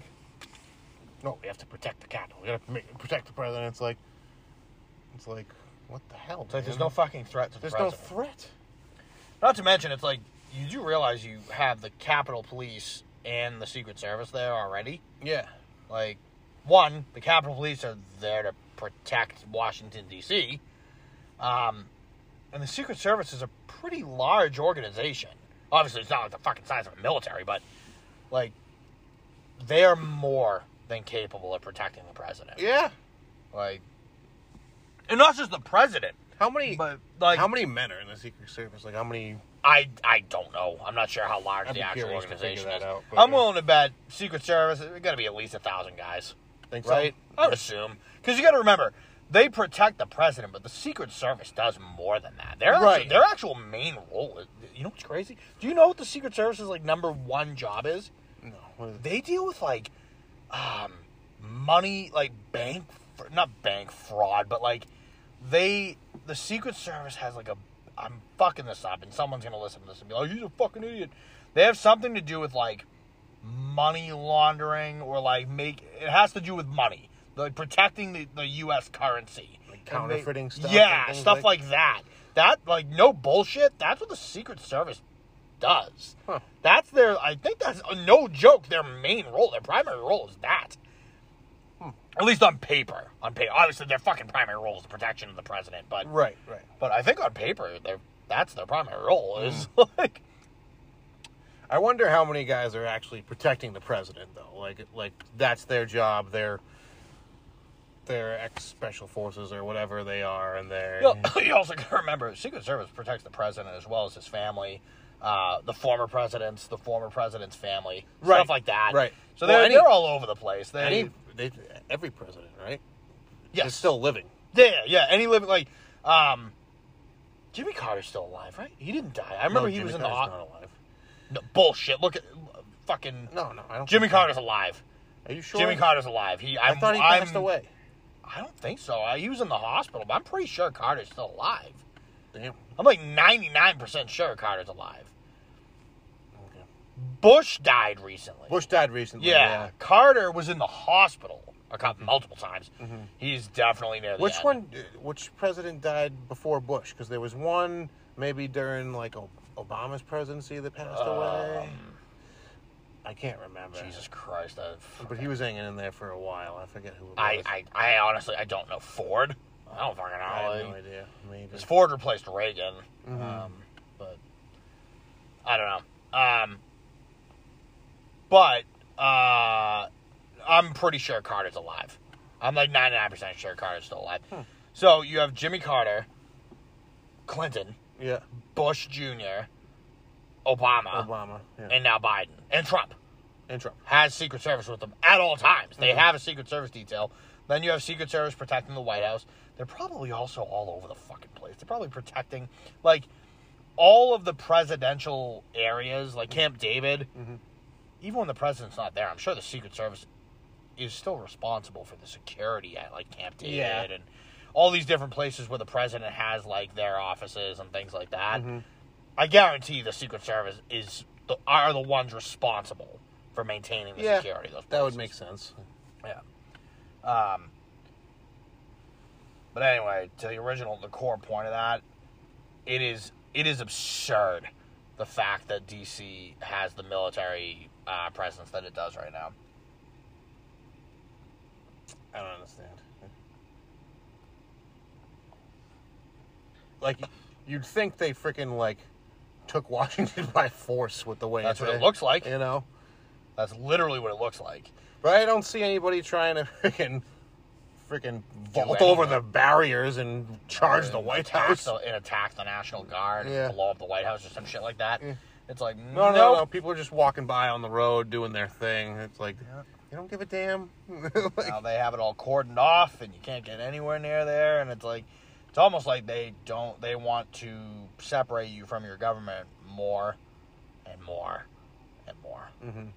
no, we have to protect the capital. We have to make, protect the president. It's like, it's like, what the hell? It's like, there's man? no fucking threat to the there's no president. threat. Not to mention, it's like, you do realize you have the Capitol Police and the Secret Service there already? Yeah, Like, one, the Capitol Police are there to protect Washington, D C Um, and the Secret Service is a pretty large organization. Obviously, it's not like the fucking size of a military, but, like, they're more than capable of protecting the president. yeah. Like, and not just the president, How many? but, like, how many men are in the Secret Service? Like, how many? I I don't know. I'm not sure how large I'd the be actual curious to figure organization that is. out, but, I'm yeah. willing to bet Secret Service is got to be at least a thousand guys, Think so? right? I would assume, because you got to remember they protect the president, but the Secret Service does more than that. Their Right. actual, their actual main role is, you know what's crazy? Do you know what the Secret Service's like number one job is? No. What is it? They deal with like um, money, like bank, not bank fraud, but like they, the Secret Service has like a, I'm fucking this up, and someone's gonna listen to this and be like, he's a fucking idiot. They have something to do with like money laundering or like make, it has to do with money, like protecting the, the U S currency. Like And they- counterfeiting stuff. Yeah, and things stuff like, that. That, like, no bullshit, that's what the Secret Service does. Huh. That's their, I think that's, uh, no joke, their main role, their primary role is that. Hmm. At least on paper. On paper. Obviously, their fucking primary role is the protection of the president, but Right. Right. but I think on paper, they're, that's their primary role, is Hmm. like, I wonder how many guys are actually protecting the president, though. Like, like that's their job. They're they're ex special forces or whatever they are, and they're you, know, you also got to remember, Secret Service protects the president as well as his family. Uh, uh, the former presidents, the former president's family, Right. stuff like that. Right. So Well, they're, any- they're all over the place. They, Any, they, every president, right? yes. Is still living. Yeah, yeah. Any living, like, um, Jimmy Carter's still alive, right? He didn't die. I remember No, he Jimmy was in the Carter's hot. not alive. No, bullshit. Look at uh, fucking No, no, I don't. Jimmy think so. Carter's alive. Are you sure? Jimmy Carter's alive. He, I I'm, thought he I'm, passed away. I don't think so. I, he was in the hospital, but I'm pretty sure Carter's still alive. Damn. I'm like ninety-nine percent sure Carter's alive. Okay. Bush died recently. Bush died recently. Yeah, Carter was in the hospital a couple, multiple times. Mm-hmm. He's definitely near the Which end. one? Which president died before Bush? Because there was one maybe during like O- Obama's presidency that passed away. Um, I can't remember. Jesus Christ. I've, But he was hanging in there for a while. I forget who it was. I, I, I honestly, I don't know. Ford? I don't fucking know. I have Like, no idea. Maybe. Because Ford replaced Reagan. Mhm. Um, but I don't know. Um, but uh, I'm pretty sure Carter's alive. I'm like ninety-nine percent sure Carter's still alive. Hmm. So you have Jimmy Carter, Clinton, Yeah. Bush Junior, Obama, Obama. Yeah. and now Biden. And Trump And Trump. has Secret Service with them at all times. They Mhm. have a Secret Service detail. Then you have Secret Service protecting the White House. They're probably also all over the fucking place. They're probably protecting, like, all of the presidential areas, like Camp David. Mhm. Even when the president's not there, I'm sure the Secret Service is still responsible for the security at, like, Camp David Yeah. and all these different places where the president has, like, their offices and things like that. Mhm. I guarantee the Secret Service is the, are the ones responsible for maintaining the Yeah, security of those places. That would make sense. Yeah. Um, but anyway, to the original, the core point of that, it is it is absurd the fact that D C has the military uh, presence that it does right now. I don't understand. Like, you'd think they freaking, like, took Washington by force with the way That's it's, what it looks like. You know? That's literally what it looks like. But I don't see anybody trying to freaking, freaking vault anything. over the barriers and charge the And White attack House. the- and attack the National Guard, Yeah. and blow up the White House or some shit like that. Yeah. It's like, No, no, nope. no. People are just walking by on the road doing their thing. It's like, Yeah. you don't give a damn. Like, Now they have it all cordoned off, and you can't get anywhere near there. And it's like, it's almost like they don't. They want to separate you from your government more, and more, and more. mhm.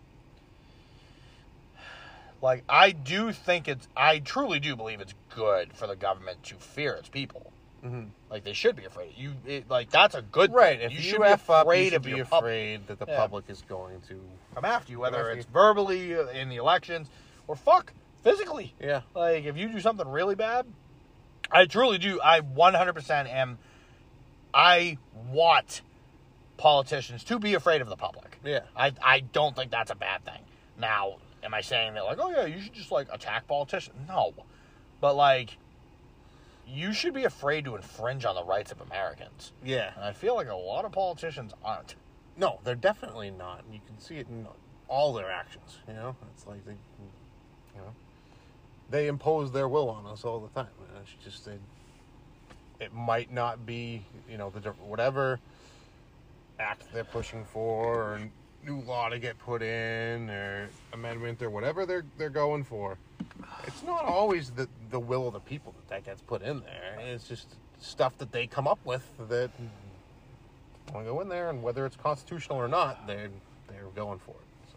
Like, I do think it's. I truly do believe it's good for the government to fear its people. Mhm. Like, they should be afraid. You it, like that's a good Right. thing. If you, should F be up, afraid you should of be your pub- afraid that the Yeah. public is going to. come after you, whether after it's you. verbally uh, in the elections or fuck physically. Yeah. Like, if you do something really bad, I truly do. I one hundred percent am. I want politicians to be afraid of the public. Yeah. I, I don't think that's a bad thing. Now, am I saying that, like, oh, yeah, you should just, like, attack politicians? No. But, like, you should be afraid to infringe on the rights of Americans. Yeah. And I feel like a lot of politicians aren't. No, they're definitely not. You can see it in all their actions. You know, it's like they, you know, they impose their will on us all the time. It's just they, it might not be, you know, the whatever act they're pushing for, or new law to get put in, or amendment, or whatever they're they're going for. It's not always the the will of the people that that gets put in there. It's just stuff that they come up with that. Want to go in there, and whether it's constitutional or not, they're they're going for it. So.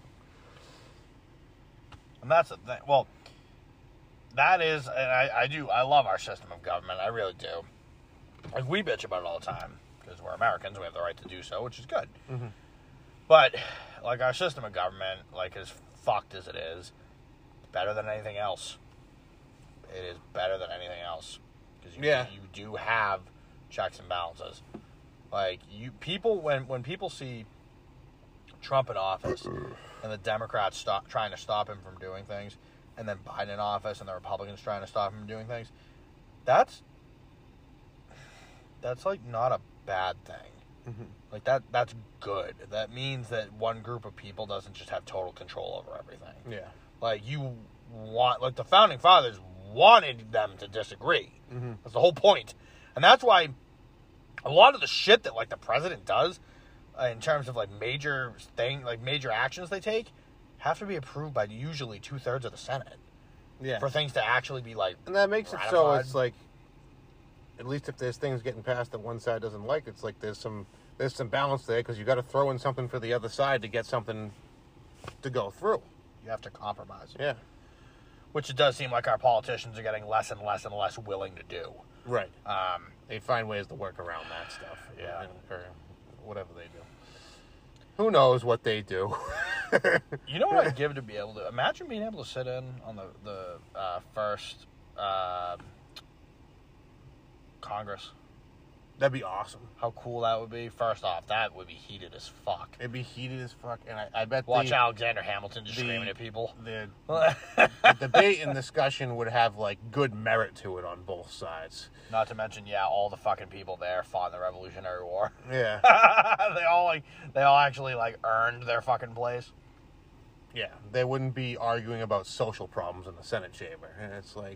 And that's the thing. Well, that is, and I, I do, I love our system of government. I really do. Like, we bitch about it all the time because we're Americans. We have the right to do so, which is good. Mm-hmm. But, like, our system of government, like, as fucked as it is, it's better than anything else. It is better than anything else. Because you, Yeah. you do have checks and balances. Like, you people, when, when people see Trump in office and the Democrats stop trying to stop him from doing things, and then Biden in office and the Republicans trying to stop him from doing things, that's, that's, like, not a bad thing. Mm-hmm. Like, that that's good. That means that one group of people doesn't just have total control over everything. Yeah. Like, you want, like, the Founding Fathers wanted them to disagree. Mm-hmm. That's the whole point. And that's why a lot of the shit that, like, the president does, uh, in terms of like major thing, like major actions they take, have to be approved by usually two thirds of the Senate. Yeah. For things to actually be like, and that makes ratified. it so it's like, at least if there's things getting passed that one side doesn't like, it's like there's some there's some balance there because you got to throw in something for the other side to get something to go through. You have to compromise. Yeah. Which it does seem like our politicians are getting less and less and less willing to do. Right. Um, they find ways to work around that stuff. Yeah. Or whatever they do. Who knows what they do? You know what I'd give to be able to... Imagine being able to sit in on the, the uh, first uh, Congress. That'd be awesome. How cool that would be. First off, that would be heated as fuck. It'd be heated as fuck, and I, I bet Watch the, Alexander Hamilton just the, screaming at people. The, the debate and discussion would have, like, good merit to it on both sides. Not to mention, yeah, all the fucking people there fought in the Revolutionary War. Yeah. they all, like, they all actually, like, earned their fucking place. Yeah. They wouldn't be arguing about social problems in the Senate chamber. And it's like...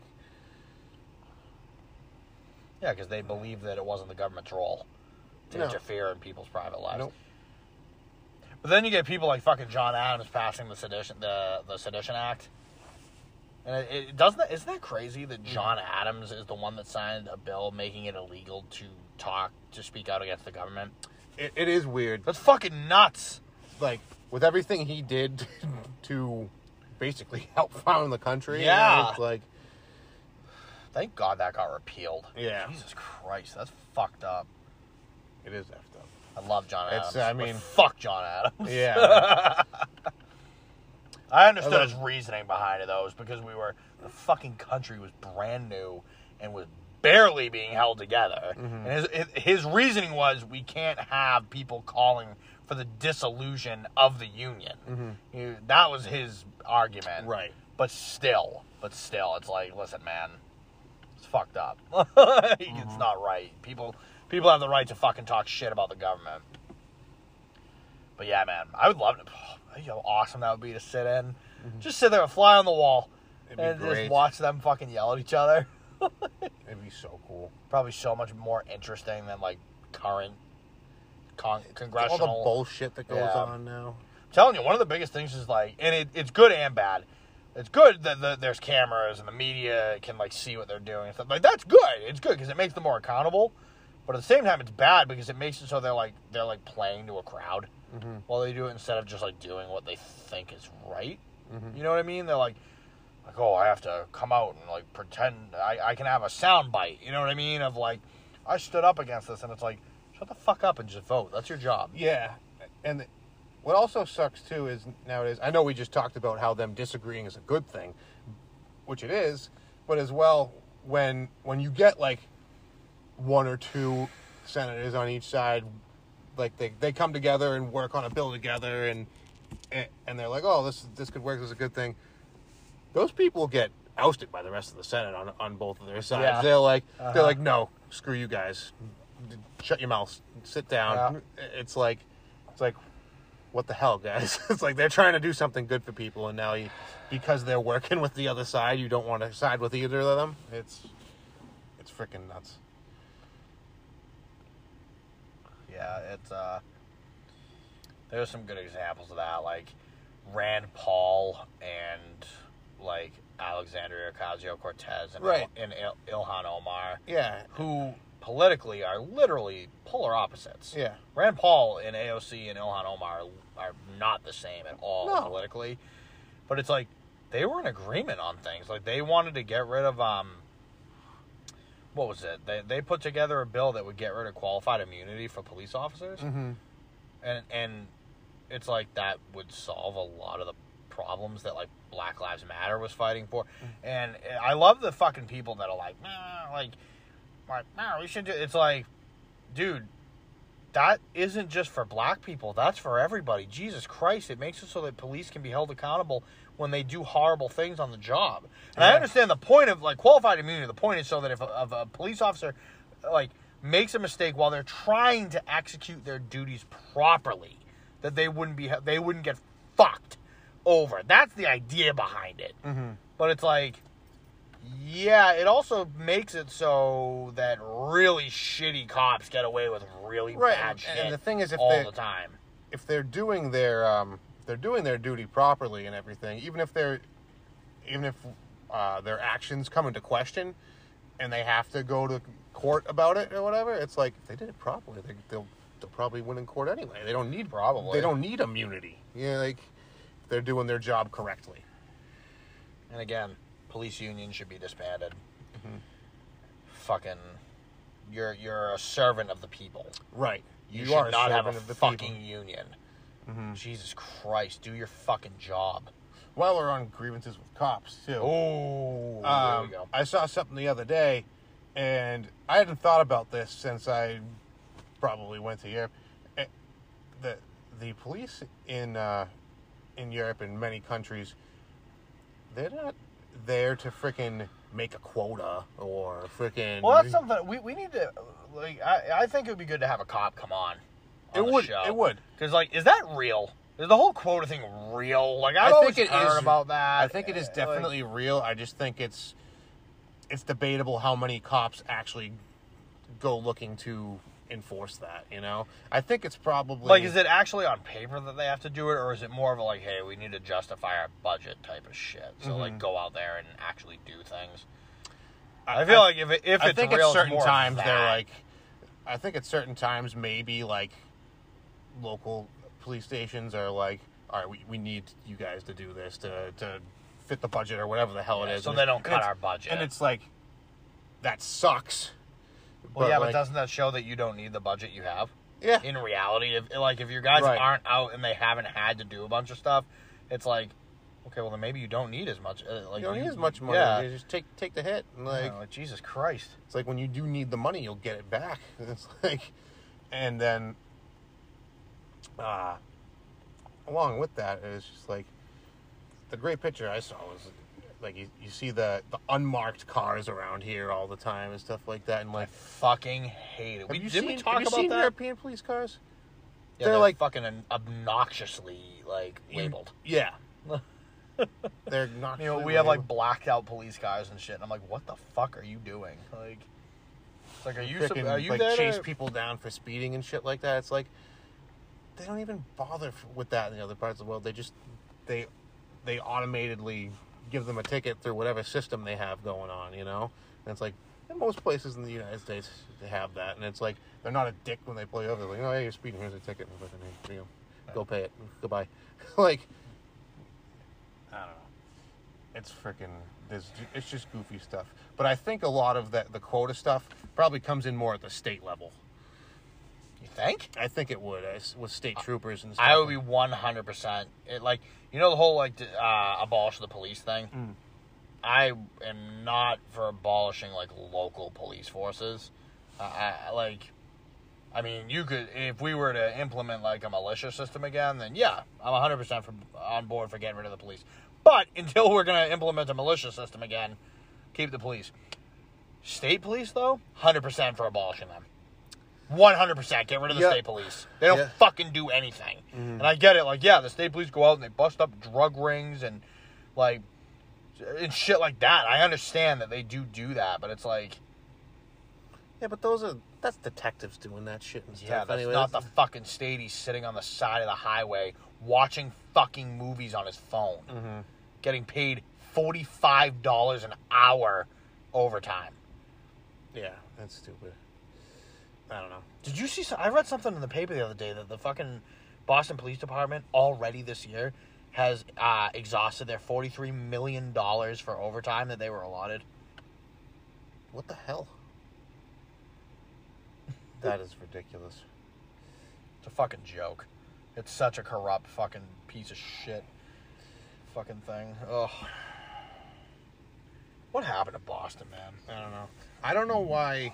Yeah, because they believe that it wasn't the government's role to No. interfere in people's private lives. Nope. But then you get people like fucking John Adams passing the sedition the, the Sedition Act. And it, it doesn't that, isn't that crazy that John Adams is the one that signed a bill making it illegal to talk to speak out against the government? It, it is weird. That's fucking nuts. Like, with everything he did to basically help found the country. Yeah. It's like... Thank God that got repealed. Yeah. Jesus Christ, that's fucked up. It is effed up. I love John Adams. It's, I but mean- fuck John Adams. Yeah. I understood I love- his reasoning behind it, though. It was because we were... The fucking country was brand new and was barely being held together. Mm-hmm. And his, his reasoning was, we can't have people calling for the dissolution of the Union. Mm-hmm. He- that was his argument. Right. But still, but still, it's like, listen, man, it's fucked up. Mm-hmm. It's not right. People people have the right to fucking talk shit about the government. But yeah, man, I would love to. Oh, you know how awesome that would be to sit in. Mm-hmm. Just sit there and fly on the wall It'd be and great. just watch them fucking yell at each other. It'd be so cool. Probably so much more interesting than like current con- congressional. All the bullshit that goes Yeah. on now. I'm telling you, one of the biggest things is like, and it, it's good and bad. It's good that the, there's cameras and the media can like see what they're doing and stuff. Like that's good. It's good because it makes them more accountable. But at the same time, it's bad because it makes it so they're like they're like playing to a crowd Mm-hmm. while they do it instead of just like doing what they think is right. Mm-hmm. You know what I mean? They're like, like oh, I have to come out and like pretend I, I can have a sound bite. You know what I mean? Of like, I stood up against this, and it's like, shut the fuck up and just vote. That's your job. Yeah. And what also sucks, too, is nowadays, I know we just talked about how them disagreeing is a good thing, which it is, but as well, when when you get, like, one or two senators on each side, like, they, they come together and work on a bill together, and and they're like, oh, this this could work, this is a good thing. Those people get ousted by the rest of the Senate on on both of their sides. Yeah. They're like, Uh-huh. they're like, no, screw you guys. Shut your mouths. Sit down. Yeah. It's like, it's like, what the hell, guys? It's like they're trying to do something good for people, and now you, because they're working with the other side, you don't want to side with either of them. It's, it's freaking nuts. Yeah, it's uh there's some good examples of that, like Rand Paul and like Alexandria Ocasio-Cortez and, Right. Il- and Il- Ilhan Omar, Yeah. who politically are literally polar opposites. Yeah. Rand Paul and A O C and Ilhan Omar are not the same at all No. politically. But it's like they were in agreement on things. Like they wanted to get rid of um what was it? They they put together a bill that would get rid of qualified immunity for police officers. Mm-hmm. And and it's like that would solve a lot of the problems that like Black Lives Matter was fighting for. And I love the fucking people that are like, nah, like like, nah, we should do it's like, dude, that isn't just for black people, that's for everybody. Jesus Christ, it makes it so that police can be held accountable when they do horrible things on the job. And I Yeah. understand the point of like qualified immunity. The point is so that if a, if a police officer like makes a mistake while they're trying to execute their duties properly, that they wouldn't be they wouldn't get fucked over. That's the idea behind it. Mm-hmm. But it's like, Yeah, it also makes it so that really shitty cops get away with really Right, bad and- shit and the thing is, if all they- the time. If they're doing their um, if they're doing their duty properly and everything, even if they're even if uh, their actions come into question and they have to go to court about it or whatever, it's like if they did it properly, they, they'll they'll probably win in court anyway. They don't need Probably. They don't need immunity. Yeah, like if they're doing their job correctly. And again, police union should be disbanded. Mm-hmm. Fucking, you're you're a servant of the people. Right. You, You should are a not have a servant of the fucking people. union. Mm-hmm. Jesus Christ, do your fucking job. While we're on grievances with cops too. Oh, there Um, we go. I saw something the other day, and I hadn't thought about this since I probably went to Europe. Eh, The the police in uh, in Europe and many countries, they're not there to frickin' make a quota or frickin'. Well, that's something we, we need to like. I, I think it would be good to have a cop come on. on It the would. show. It would. Because like, is that real? Is the whole quota thing real? Like I've I always think it heard is- about that. I think it is Uh, definitely real. I just think it's it's debatable how many cops actually go looking to enforce that. You know, I think it's probably Like, like, is it actually on paper that they have to do it, or is it more of a like, hey, we need to justify our budget type of shit? So Mm-hmm. like, go out there and actually do things. I feel like if it, if I it's think real, at it's certain more of times they're that. like, I think at certain times maybe like local police stations are like, all right, we, we need you guys to do this to to fit the budget or whatever the hell Yeah, it is, so And they it's- don't cut and it's- our budget. And it's like, that sucks. Well, yeah, like, but doesn't that show that you don't need the budget you have? yeah, In reality, if like if your guys Right. aren't out and they haven't had to do a bunch of stuff, it's like, okay, well then maybe you don't need as much. Uh, like you don't need as much money. Yeah. You just take take the hit. And like, Oh, Jesus Christ. it's like when you do need the money, you'll get it back. It's like, and then, uh, along with that, it's just like the great picture I saw was like you, you see the the unmarked cars around here all the time and stuff like that, and I like, fucking hate it. have We, you didn't seen we talk have you about seen that? European police cars? Yeah, they're they're like- like fucking obnoxiously like labeled. Yeah, they're not. You know, we have like blacked out police cars and shit, and I'm like, what the fuck are you doing? Like, it's like, are you frickin', are you like there chase to- people down for speeding and shit like that. It's like they don't even bother f- with that in the other parts of the world. They just they they automatically give them a ticket through whatever system they have going on, you know. And it's like in most places in the United States they have that, and it's like they're not a dick when they pull you over. They're like, oh, hey, you're speeding. Here's a ticket. And fucking, hey, you know, go pay it. Goodbye. Like, I don't know. It's freaking. There's, it's just goofy stuff. But I think a lot of that, the quota stuff, probably comes in more at the state level. You think? I think it would, as with state troopers and stuff. I would be one hundred percent. It like you know the whole like d- uh, abolish the police thing. Mm. I am not for abolishing like local police forces. Uh, I like. I mean, you could if we were to implement like a militia system again, then yeah, I'm one hundred percent for, on board for getting rid of the police. But until we're going to implement a militia system again, keep the police. State police though, one hundred percent for abolishing them. one hundred percent get rid of the Yeah. state police. They don't Yeah. fucking do anything. And I get it. Like, yeah, the state police go out and they bust up drug rings and, like, and shit like that. I understand that they do do that, but it's like, Yeah, but those are that's detectives doing that shit and stuff. yeah, that's anyway. not the fucking state he's sitting on the side of the highway watching fucking movies on his phone. Mhm. Getting paid forty-five dollars an hour overtime. Yeah, that's stupid. I don't know. Did you see? Some, I read something in the paper the other day that the fucking Boston Police Department already this year has uh, exhausted their forty-three million dollars for overtime that they were allotted. What the hell? That is ridiculous. It's a fucking joke. It's such a corrupt fucking piece of shit fucking thing. Ugh. What happened to Boston, man? I don't know. I don't know why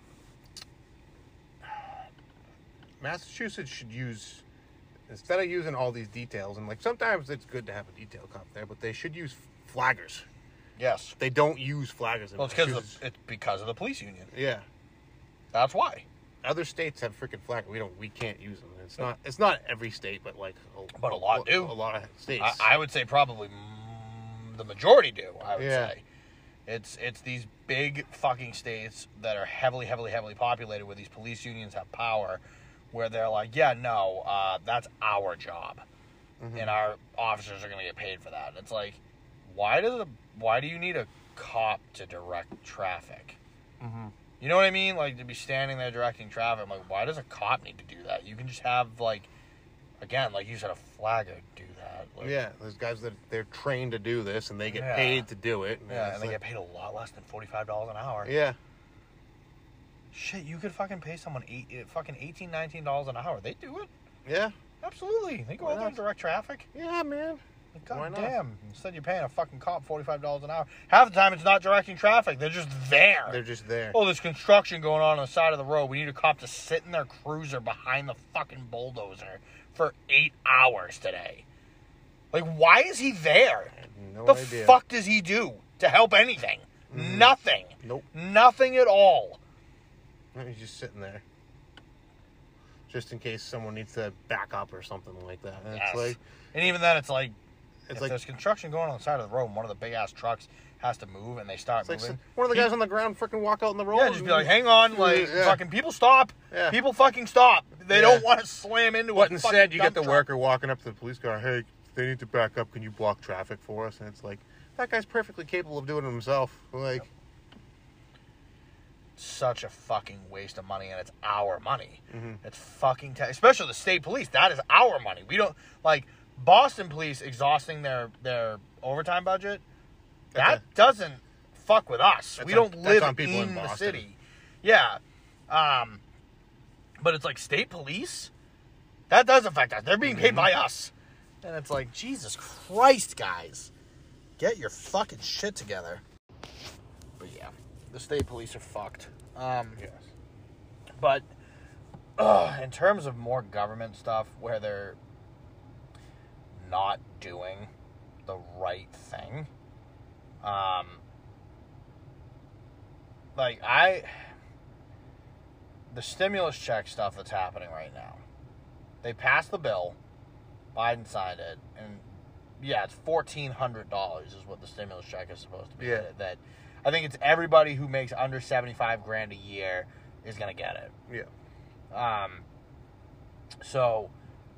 Massachusetts should use, instead of using all these details, and like sometimes it's good to have a detail cop there, but they should use flaggers. Yes. They don't use flaggers in Well, it's because Massachusetts. of, it's because of the police union. Yeah. That's why. Other states have freaking flaggers. We don't. We can't use them. It's not. It's not every state, but like. A, But a lot do. A lot of states. I, I would say probably mm, the majority do. I would Yeah. say, It's it's these big fucking states that are heavily, heavily, heavily populated where these police unions have power, where they're like, yeah, no, uh, that's our job, mm-hmm. and our officers are going to get paid for that. And it's like, why does a, why do you need a cop to direct traffic? Mm-hmm. You know what I mean? Like, to be standing there directing traffic. I'm like, why does a cop need to do that? You can just have, like, again, like you said, a flagger do that. Like, yeah, there's guys that they're trained to do this, and they get yeah. paid to do it. And yeah, and they like, get paid a lot less than forty-five dollars an hour. Yeah. Shit, you could fucking pay someone eight, fucking eighteen dollars, nineteen dollars an hour. They do it. Yeah. Absolutely. They go out there and direct traffic. Yeah, man. Like, God damn. Instead you're paying a fucking cop forty-five dollars an hour. Half the time it's not directing traffic. They're just there. They're just there. Oh, there's construction going on on the side of the road. We need a cop to sit in their cruiser behind the fucking bulldozer for eight hours today. Like, why is he there? No the idea. fuck does he do to help anything? Mm. Nothing. Nope. Nothing at all. He's just sitting there. Just in case someone needs to back up or something like that. And, yes. it's like, and even then, it's like, it's if like there's construction going on the side of the road and one of the big-ass trucks has to move and they start it's moving. like one of the he, guys on the ground freaking walk out in the road. Yeah, just be like, hang on, like, yeah. fucking people stop. Yeah. People fucking stop. They yeah. don't want to slam into but a instead, you get the truck. worker walking up to the police car, hey, they need to back up. Can you block traffic for us? And it's like, that guy's perfectly capable of doing it himself. Like, yep. Such a fucking waste of money, and it's our money. Mm-hmm. It's fucking, ta- especially the state police. That is our money. We don't, like, Boston police exhausting their, their overtime budget. That okay. doesn't fuck with us. That's we on, don't live on people in, in the Boston. city. Yeah. Um, but it's like state police. That does affect us. They're being paid mm-hmm. by us. And it's like, Jesus Christ, guys. Get your fucking shit together. But yeah, the state police are fucked. Um, yes. But uh, in terms of more government stuff where they're not doing the right thing, um, like I, the stimulus check stuff that's happening right now, they passed the bill, Biden signed it, and yeah, it's fourteen hundred dollars is what the stimulus check is supposed to be. Yeah. That, that I think it's everybody who makes under seventy-five grand a year is going to get it. Yeah. Um. So,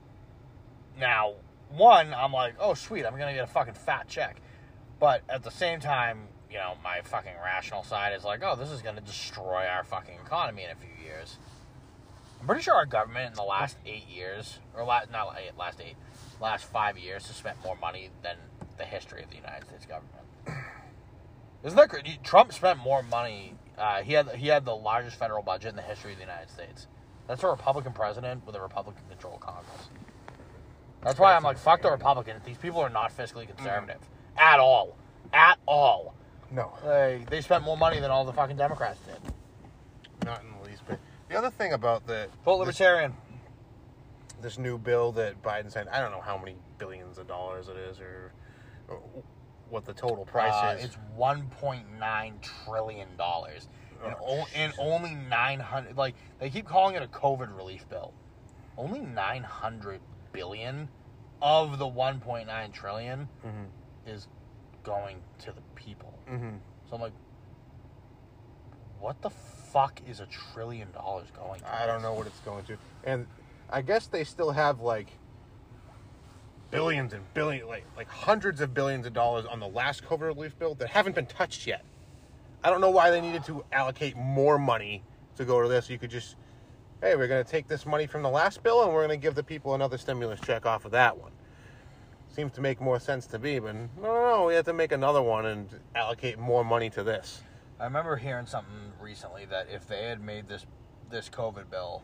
now, one, I'm like, oh, sweet, I'm going to get a fucking fat check. But at the same time, you know, my fucking rational side is like, oh, this is going to destroy our fucking economy in a few years. I'm pretty sure our government in the last eight years, or last, not eight, last eight, last five years has spent more money than the history of the United States government. Isn't that crazy? Trump spent more money. Uh, he had he had the largest federal budget in the history of the United States. That's a Republican president with a Republican-controlled Congress. That's why I'm like, fuck the Republicans. These people are not fiscally conservative. Mm. At all. At all. No. They, they spent more money than all the fucking Democrats did. Not in the least bit. The other thing about the... Vote Libertarian. This, this new bill that Biden signed, I don't know how many billions of dollars it is or, or what the total price uh, is. It's one point nine trillion dollars. And, Oh, o- and only nine hundred... Like, they keep calling it a COVID relief bill. Only nine hundred billion of the one point nine trillion mm-hmm. is going to the people. Mm-hmm. So I'm like, what the fuck is a trillion dollars going to? I don't know what it's going to. And I guess they still have, like, billions and billions, like, like hundreds of billions of dollars on the last COVID relief bill that haven't been touched yet. I don't know why they needed to allocate more money to go to this. You could just, hey, we're going to take this money from the last bill and we're going to give the people another stimulus check off of that one. Seems to make more sense to me, but no, no, no, we have to make another one and allocate more money to this. I remember hearing something recently that if they had made this this COVID bill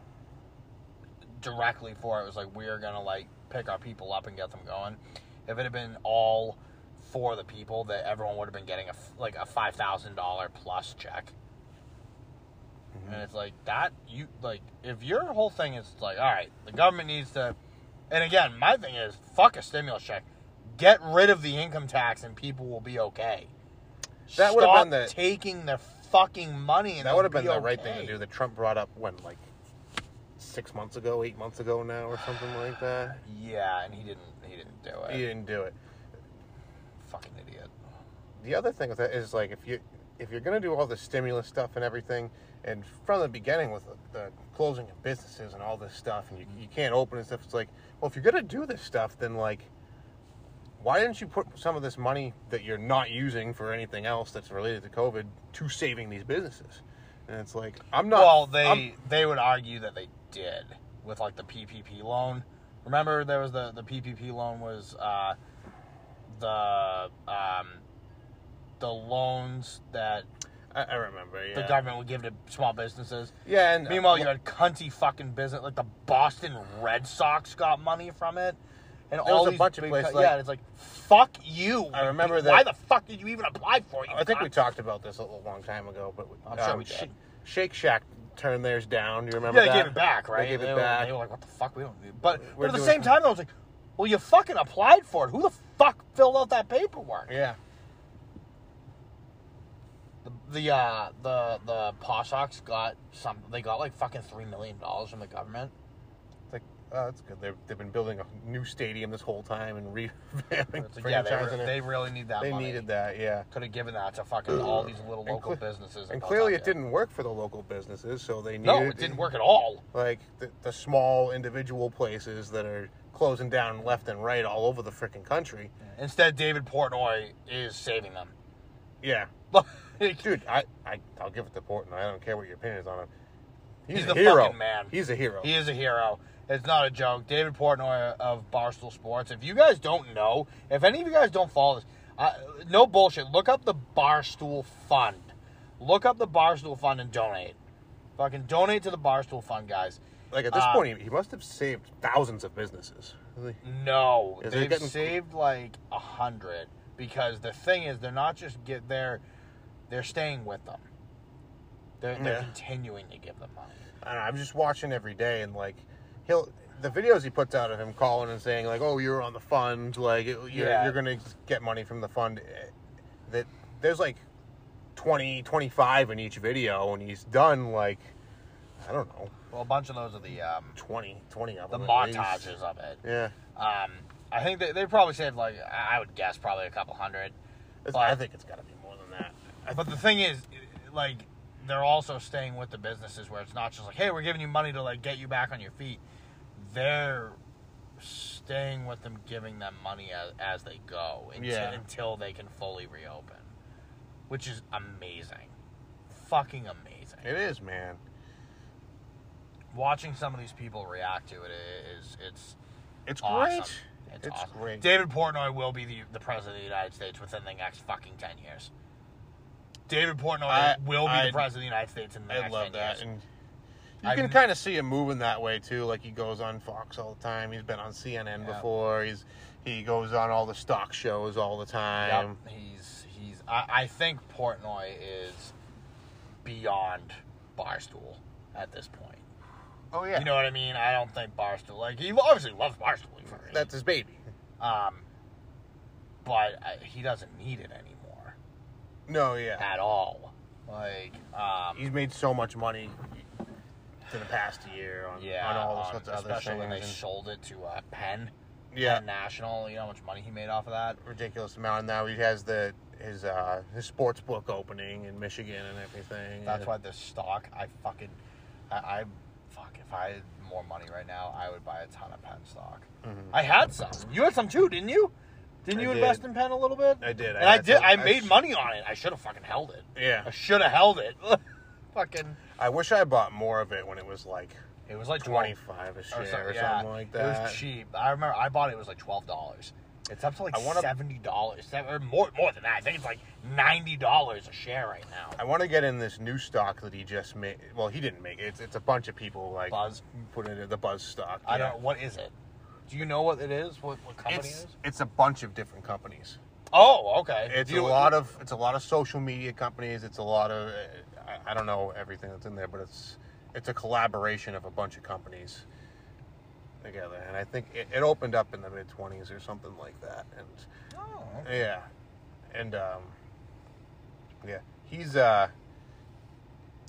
directly for it, it was like, we're going to, like, pick our people up and get them going. If it had been all for the people, that everyone would have been getting, a like, a five thousand dollars plus check. Mm-hmm. And it's like, that, you, like, if your whole thing is, like, all right, the government needs to, and again, my thing is, fuck a stimulus check. Get rid of the income tax and people will be okay. That would have been the taking their fucking money. And that would have been be the okay. right thing to do. That Trump brought up when, like, six months ago, eight months ago now, or something like that. Yeah, and he didn't. He didn't do it. He didn't do it. Fucking idiot. the other thing with that is like if you if you're gonna do all the stimulus stuff and everything, and from the beginning with the, the closing of businesses and all this stuff, and you you can't open and stuff, it's like, well, if you're gonna do this stuff, then like, why didn't you put some of this money that you're not using for anything else that's related to COVID to saving these businesses? And it's like, I'm not. Well, they I'm, they would argue that they did with like the P P P loan. Remember, there was the the P P P loan was uh, the um, the loans that I, I remember. Yeah. the government would give to small businesses. Yeah, and Meanwhile, you had cunty fucking business like the Boston Red Sox got money from it, and There all was a these bunch of big places co- like- yeah, it's like fuck you. I remember that- Why the fuck did you even apply for it? You I think we cunt? talked about this a long time ago, but I'm sure um, we did. Sh- Shake Shack turned theirs down. Do you remember Yeah, they that? gave it back, right? They gave it they were, back. They were like, "What the fuck? We don't need." But, We're but at the doing same some- time, I was like, "Well, you fucking applied for it. Who the fuck filled out that paperwork?" Yeah. The the uh, the the Paw Sox got some. They got like fucking three million dollars from the government. It's like, oh, that's good. They've, they've been building a new stadium this whole time and revamping, It's like, yeah, they, franchising re- it. they really need that. They money. needed that, yeah. Could have given that to fucking all these little And local cle- businesses. And go clearly out it there. didn't work for the local businesses, so they needed... No, it didn't work at all. Like, the, the small individual places that are closing down left and right all over the freaking country. Instead, David Portnoy is saving them. Yeah. Dude, I, I, I'll give it to Portnoy. I don't care what your opinion is on him. He's, He's a the hero. fucking man. He's a hero. He is a hero. It's not a joke. David Portnoy of Barstool Sports. If you guys don't know, if any of you guys don't follow this, uh, no bullshit. Look up the Barstool Fund. Look up the Barstool Fund and donate. Fucking donate to the Barstool Fund, guys. Like, at this Uh, point, he, he must have saved thousands of businesses. Really? No, Is it they've getting- saved like a hundred because the thing is, they're not just get they're they're staying with them. They're they're Yeah. continuing to give them money. I don't know, I'm just watching every day, and like he'll the videos he puts out of him calling and saying like, "Oh, you're on the fund, like you're Yeah. you're gonna get money from the fund." That there's like twenty, twenty-five in each video, and he's done like I don't know, Well, a bunch of those are the um, twenty, twenty of the them. at least. montages of it. Yeah, Um, I think they they probably saved like I would guess probably a couple hundred. It's- But- I think it's got to be more than that. I But the thing is, like, they're also staying with the businesses where it's not just like, hey, we're giving you money to like get you back on your feet. They're staying with them, giving them money as, as they go until, Yeah. until they can fully reopen, which is amazing, fucking amazing. It is, man. Watching some of these people react to it is it's It's awesome. great. It's, It's awesome. great. David Portnoy will be the, the president of the United States within the next fucking ten years. David Portnoy I- will be I'd- the president of the United States in the I next love ten that, years. and you I've can n- kind of see him moving that way too. Like he goes on Fox all the time. He's been on C N N Yeah. before. He's he goes on all the stock shows all the time. Yep, he's he's. I, I think Portnoy is beyond Barstool at this point. Oh yeah, You know what I mean? I don't think Barstool like he obviously loves Barstool for it. that's his baby. um, but uh, he doesn't need it anymore No, yeah, at all. Like, um, he's made so much money in the past year on, yeah, on all on- sorts of other especially when they things. and sold it to uh, Penn. Yeah. Penn National. You know how much money he made off of that? ridiculous amount. And now he has the his uh, his sports book opening in Michigan and everything. That's And- why the stock. I fucking. I, I fuck. If I had more money right now, I would buy a ton of Penn stock. I had some. You had some too, didn't you? Didn't Mm-hmm. I you did. invest in Penn a little bit? I did. I And I, had did. some. I I made sh- money on it. I should have fucking held it. Yeah, I should have held it. Fucking. I wish I bought more of it when it was like It was like twenty twelve five a or share so- or yeah, something like It that. was cheap. I remember I bought it. It was like twelve dollars. It's up to like I wanna- seventy dollars, or more more than that. I think it's like ninety dollars a share right now. I want to get in this new stock that he just made. Well, he didn't make it. It's, it's a bunch of people like Buzz. put it in the Buzz stock. I yeah. don't. What is it? Do you know what it is? What, what company it It's is? it's a bunch of different companies. Oh, okay. It's Do you- a lot of it's a lot of social media companies. It's a lot of I, I don't know everything that's in there, but it's it's a collaboration of a bunch of companies together. And I think it, it opened up in the mid twenties or something like that. And Oh, yeah, and um, yeah, he's uh,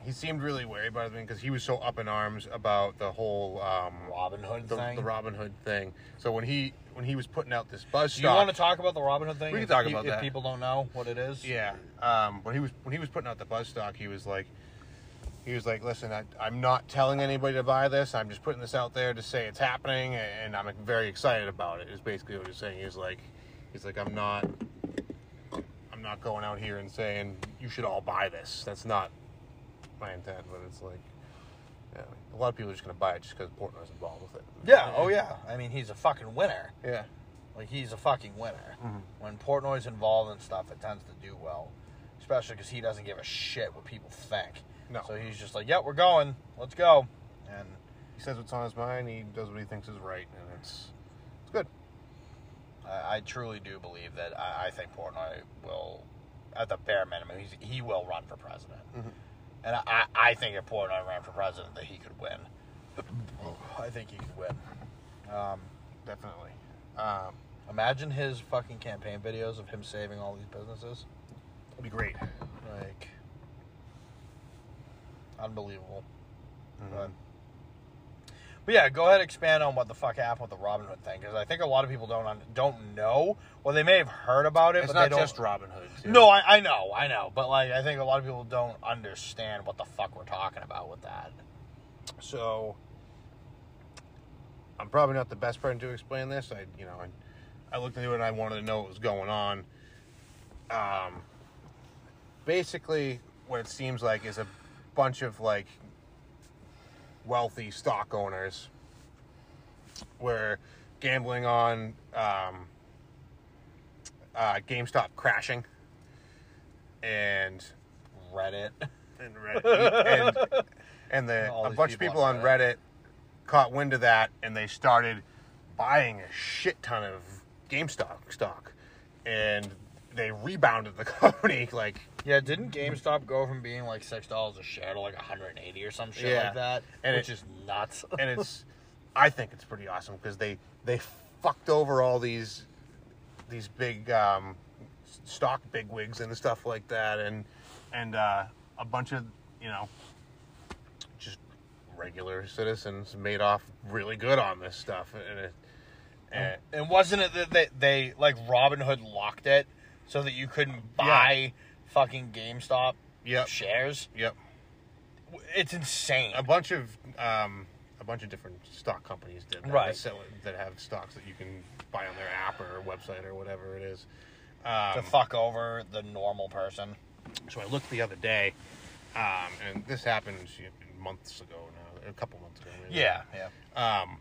he seemed really worried about it because he was so up in arms about the whole um, Robin Hood the, thing. the Robin Hood thing. So when he when he was putting out this buzz Do stock, you want to talk about the Robin Hood thing? We can if, talk if, about if that. people don't know what it is. Yeah. Um, when he was when he was putting out the buzz stock, he was like, he was like, listen, I, I'm not telling anybody to buy this. I'm just putting this out there to say it's happening, and I'm very excited about it. Is basically what he's saying. He's like, he's like, I'm not, I'm not going out here and saying you should all buy this. That's not my intent. But it's like, yeah, a lot of people are just gonna buy it just because Portnoy's involved with it. Yeah. Oh yeah. I mean, he's a fucking winner. Yeah. Like, he's a fucking winner. Mm-hmm. When Portnoy's involved in stuff, it tends to do well. Especially because he doesn't give a shit what people think. No. So he's just like, yeah, we're going. Let's go. And he says what's on his mind. He does what he thinks is right, and it's it's good. I, I truly do believe that I, I think Portnoy will, at the bare minimum, he's, he will run for president. Mm-hmm. And I, I think if Portnoy ran for president, that he could win. I think he could win. Um, Definitely. Um, imagine his fucking campaign videos of him saving all these businesses. It'd be great. Like, unbelievable. Mm-hmm. But, but yeah, go ahead and expand on what the fuck happened with the Robin Hood thing, because I think a lot of people don't un- don't know. Well, they may have heard about it, It's but not they don't. just Robin Hood. Too. No, I, I know, I know, but like I think a lot of people don't understand what the fuck we're talking about with that. So, I'm probably not the best person to explain this. I, you know, I, I looked into it and I wanted to know what was going on. Um, basically, what it seems like is a bunch of like wealthy stock owners were gambling on um, uh, GameStop crashing and Reddit. and Reddit, and, and the All a these bunch of people people on on Reddit. Reddit caught wind of that, and they started buying a shit ton of GameStop stock, and they rebounded the company like Yeah, didn't GameStop go from being like six dollars a share to like one hundred eighty or some shit Yeah. like that? And which it- is nuts. and it's I think it's pretty awesome because they they fucked over all these these big um, stock bigwigs and stuff like that, and and uh, a bunch of you know just regular citizens made off really good on this stuff, and it, and And wasn't it that they, they like Robin Hood locked it so that you couldn't buy fucking GameStop Yep. shares? yep, It's insane. a bunch of um, a bunch of different stock companies did that. Right. That, sell, that have stocks that you can buy on their app or website or whatever it is. Um, to fuck over the normal person. So I looked the other day, um, and this happened months ago now, a couple months ago. Maybe. Yeah, yeah. Um,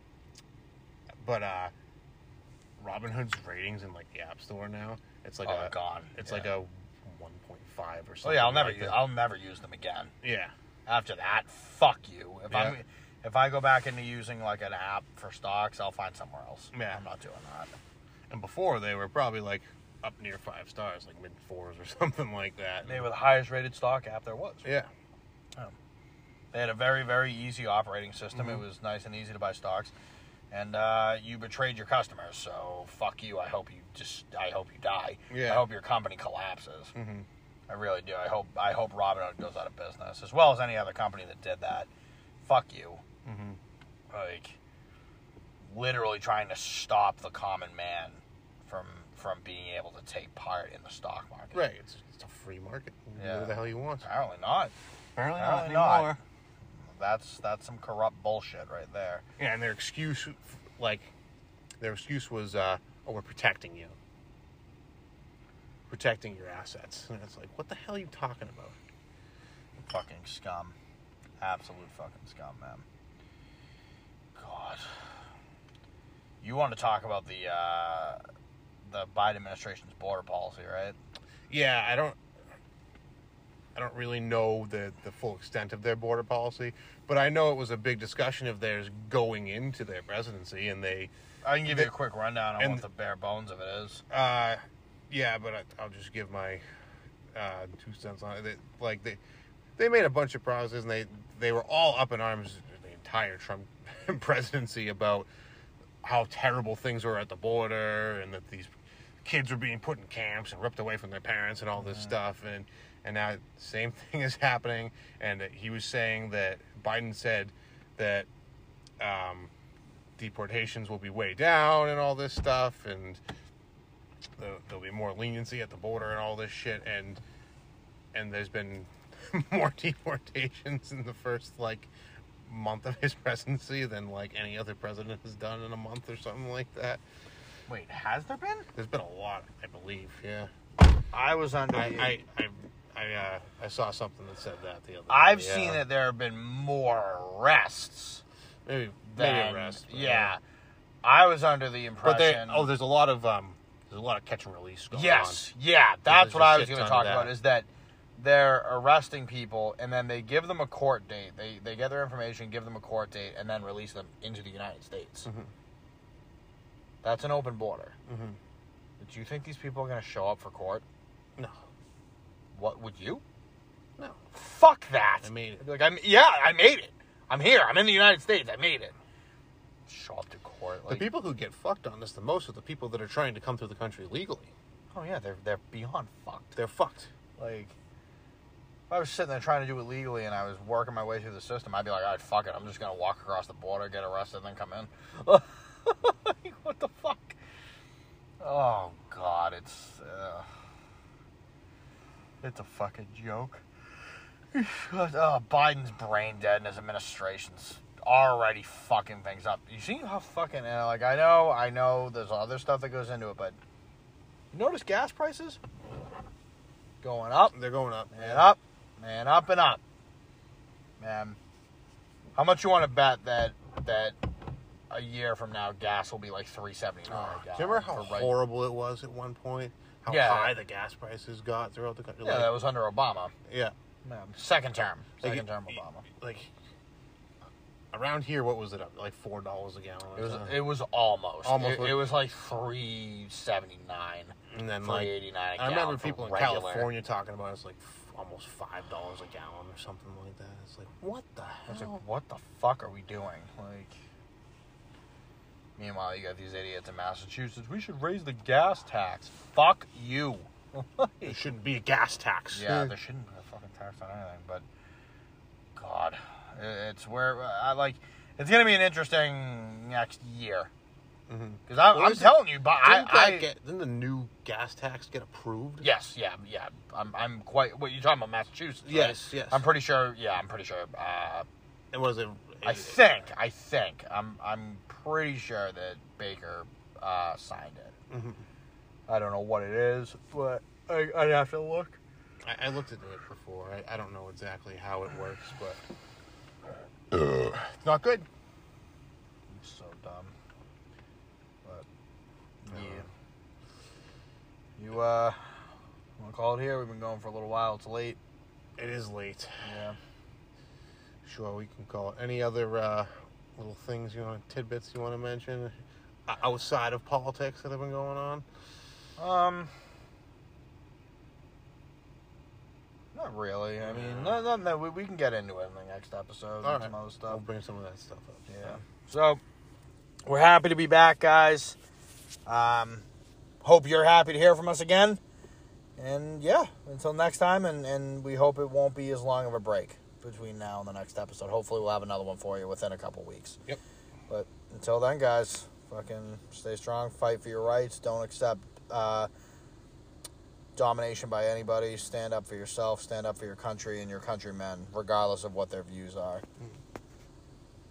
but uh, Robinhood's ratings in like the App Store now, it's like Oh, a gone. It's Yeah. like a one point five or Oh something. yeah, I'll never like use. that. I'll never use them again. Yeah, After that, fuck you. If Yeah. I'm if I go back into using like an app for stocks, I'll find somewhere else. Yeah. I'm not doing that. and before they were probably like up near five stars, like mid fours or something like that. They were the highest rated stock app there was. Yeah, They had a very, very easy operating system. Mm-hmm. It was nice and easy to buy stocks. And uh, you betrayed your customers, so fuck you. I hope you just, I hope you die. Yeah. I hope your company collapses. Mhm. I really do. I hope, I hope Robinhood goes out of business, as well as any other company that did that. Fuck you. Mhm. Like, literally trying to stop the common man from from being able to take part in the stock market. right. It's, it's a free market. You can do Yeah. whatever the hell you want. Apparently not. Apparently Apparently not. That's that's some corrupt bullshit right there. Yeah, and their excuse, like, their excuse was, uh, "Oh, we're protecting you, protecting your assets." And it's like, what the hell are you talking about? Fucking scum. Absolute fucking scum, man. God. You want to talk about the uh, the Biden administration's border policy, right? Yeah, I don't, I don't really know the the full extent of their border policy, but I know it was a big discussion of theirs going into their presidency, and they, I can give The- you a quick rundown on and- what the bare bones of it is. uh, yeah, but I, I'll just give my uh, two cents on it. They, like they, they made a bunch of promises, and they they were all up in arms the entire Trump presidency about how terrible things were at the border, and that these kids were being put in camps and ripped away from their parents and all this stuff, and And now same thing is happening. And he was saying that Biden said that um, deportations will be way down and all this stuff, and there'll be more leniency at the border and all this shit. And and there's been more deportations in the first like month of his presidency than like any other president has done in a month or something like that. Wait, has there been? There's been a lot, I believe. Yeah. I was under. I the, I I I, uh, I saw something that said that the other day. I've yeah. seen that there have been more arrests. Maybe than, maybe arrests. Yeah. yeah. I was under the impression. But they, oh, there's a lot of um, there's a lot of catch and release going yes, on. Yes, yeah, that's There's what a I was shit going to ton talk of about. that. Is that they're arresting people and then they give them a court date. They they get their information, give them a court date, and then release them into the United States. Mm-hmm. That's an open border. Mm-hmm. Do you think these people are going to show up for court? No. What would you? No. Fuck that. I made it. Like I'm. Yeah, I made it. I'm here. I'm in the United States. I made it. Show up to court. Like, the people who get fucked on this the most are the people that are trying to come through the country legally. Oh yeah, they're they're beyond fucked. They're fucked. Like, if I was sitting there trying to do it legally and I was working my way through the system, I'd be like, all right, fuck it. I'm just gonna walk across the border, get arrested, and then come in. Like, what the fuck? Oh God, it's uh, it's a fucking joke. Oh, Biden's brain dead and his administration's already fucking things up. You see how fucking uh, like I know, I know. There's other stuff that goes into it, but you notice gas prices going up, They're going up. and up, and up and up. Man, how much you want to bet that that a year from now gas will be like three seventy nine? Oh, do you remember how right- horrible it was at one point? How Yeah. high the gas prices got throughout the country? Yeah, like, that was under Obama. yeah. Man, second term, Like, second term it- Obama. Like around here, what was it up? Like four dollars a gallon. Or It was something? it was almost Almost It, what- it was like three seventy nine, and then three like eighty nine. I remember people in California talking about it's like f- almost five dollars a gallon or something like that. It's like what the I was hell? like, what the fuck are we doing? Like, meanwhile, you got these idiots in Massachusetts. We should raise the gas tax. Fuck you. There shouldn't be a gas tax. Yeah, there shouldn't be a fucking tax on anything, but God, it's where I like. It's gonna be an interesting next year Mm-hmm. because I'm, Well, I'm is it- telling you, but I, Didn't, that I get, didn't the new gas tax get approved? yes, yeah, yeah. I'm, I'm quite. What you talking about, Massachusetts? right? Yes, yes. I'm pretty sure. Yeah, I'm pretty sure. Uh, And was it? I think. I think. I'm. I'm pretty sure that Baker uh, signed it. Mm-hmm. I don't know what it is, but I, I'd have to look. I, I looked into it before. I, I don't know exactly how it works, but uh, it's not good. I'm so dumb. But Uh, yeah. You uh, want to call it here? We've been going for a little while. It's late. It is late. Yeah. Sure, we can call it. Any other uh, little things you want, tidbits you want to mention uh, outside of politics that have been going on? Um. Not really. I mean, no, no, no. We, we can get into it in the next episode All and right. some other I'll stuff. bring some of that stuff up. Yeah. So, we're happy to be back, guys. Um, hope you're happy to hear from us again. And, yeah, until next time, and, and we hope it won't be as long of a break between now and the next episode. Hopefully we'll have another one for you within a couple weeks. Yep. But until then, guys, fucking stay strong, fight for your rights, don't accept uh, domination by anybody, stand up for yourself, stand up for your country and your countrymen, regardless of what their views are. Mm.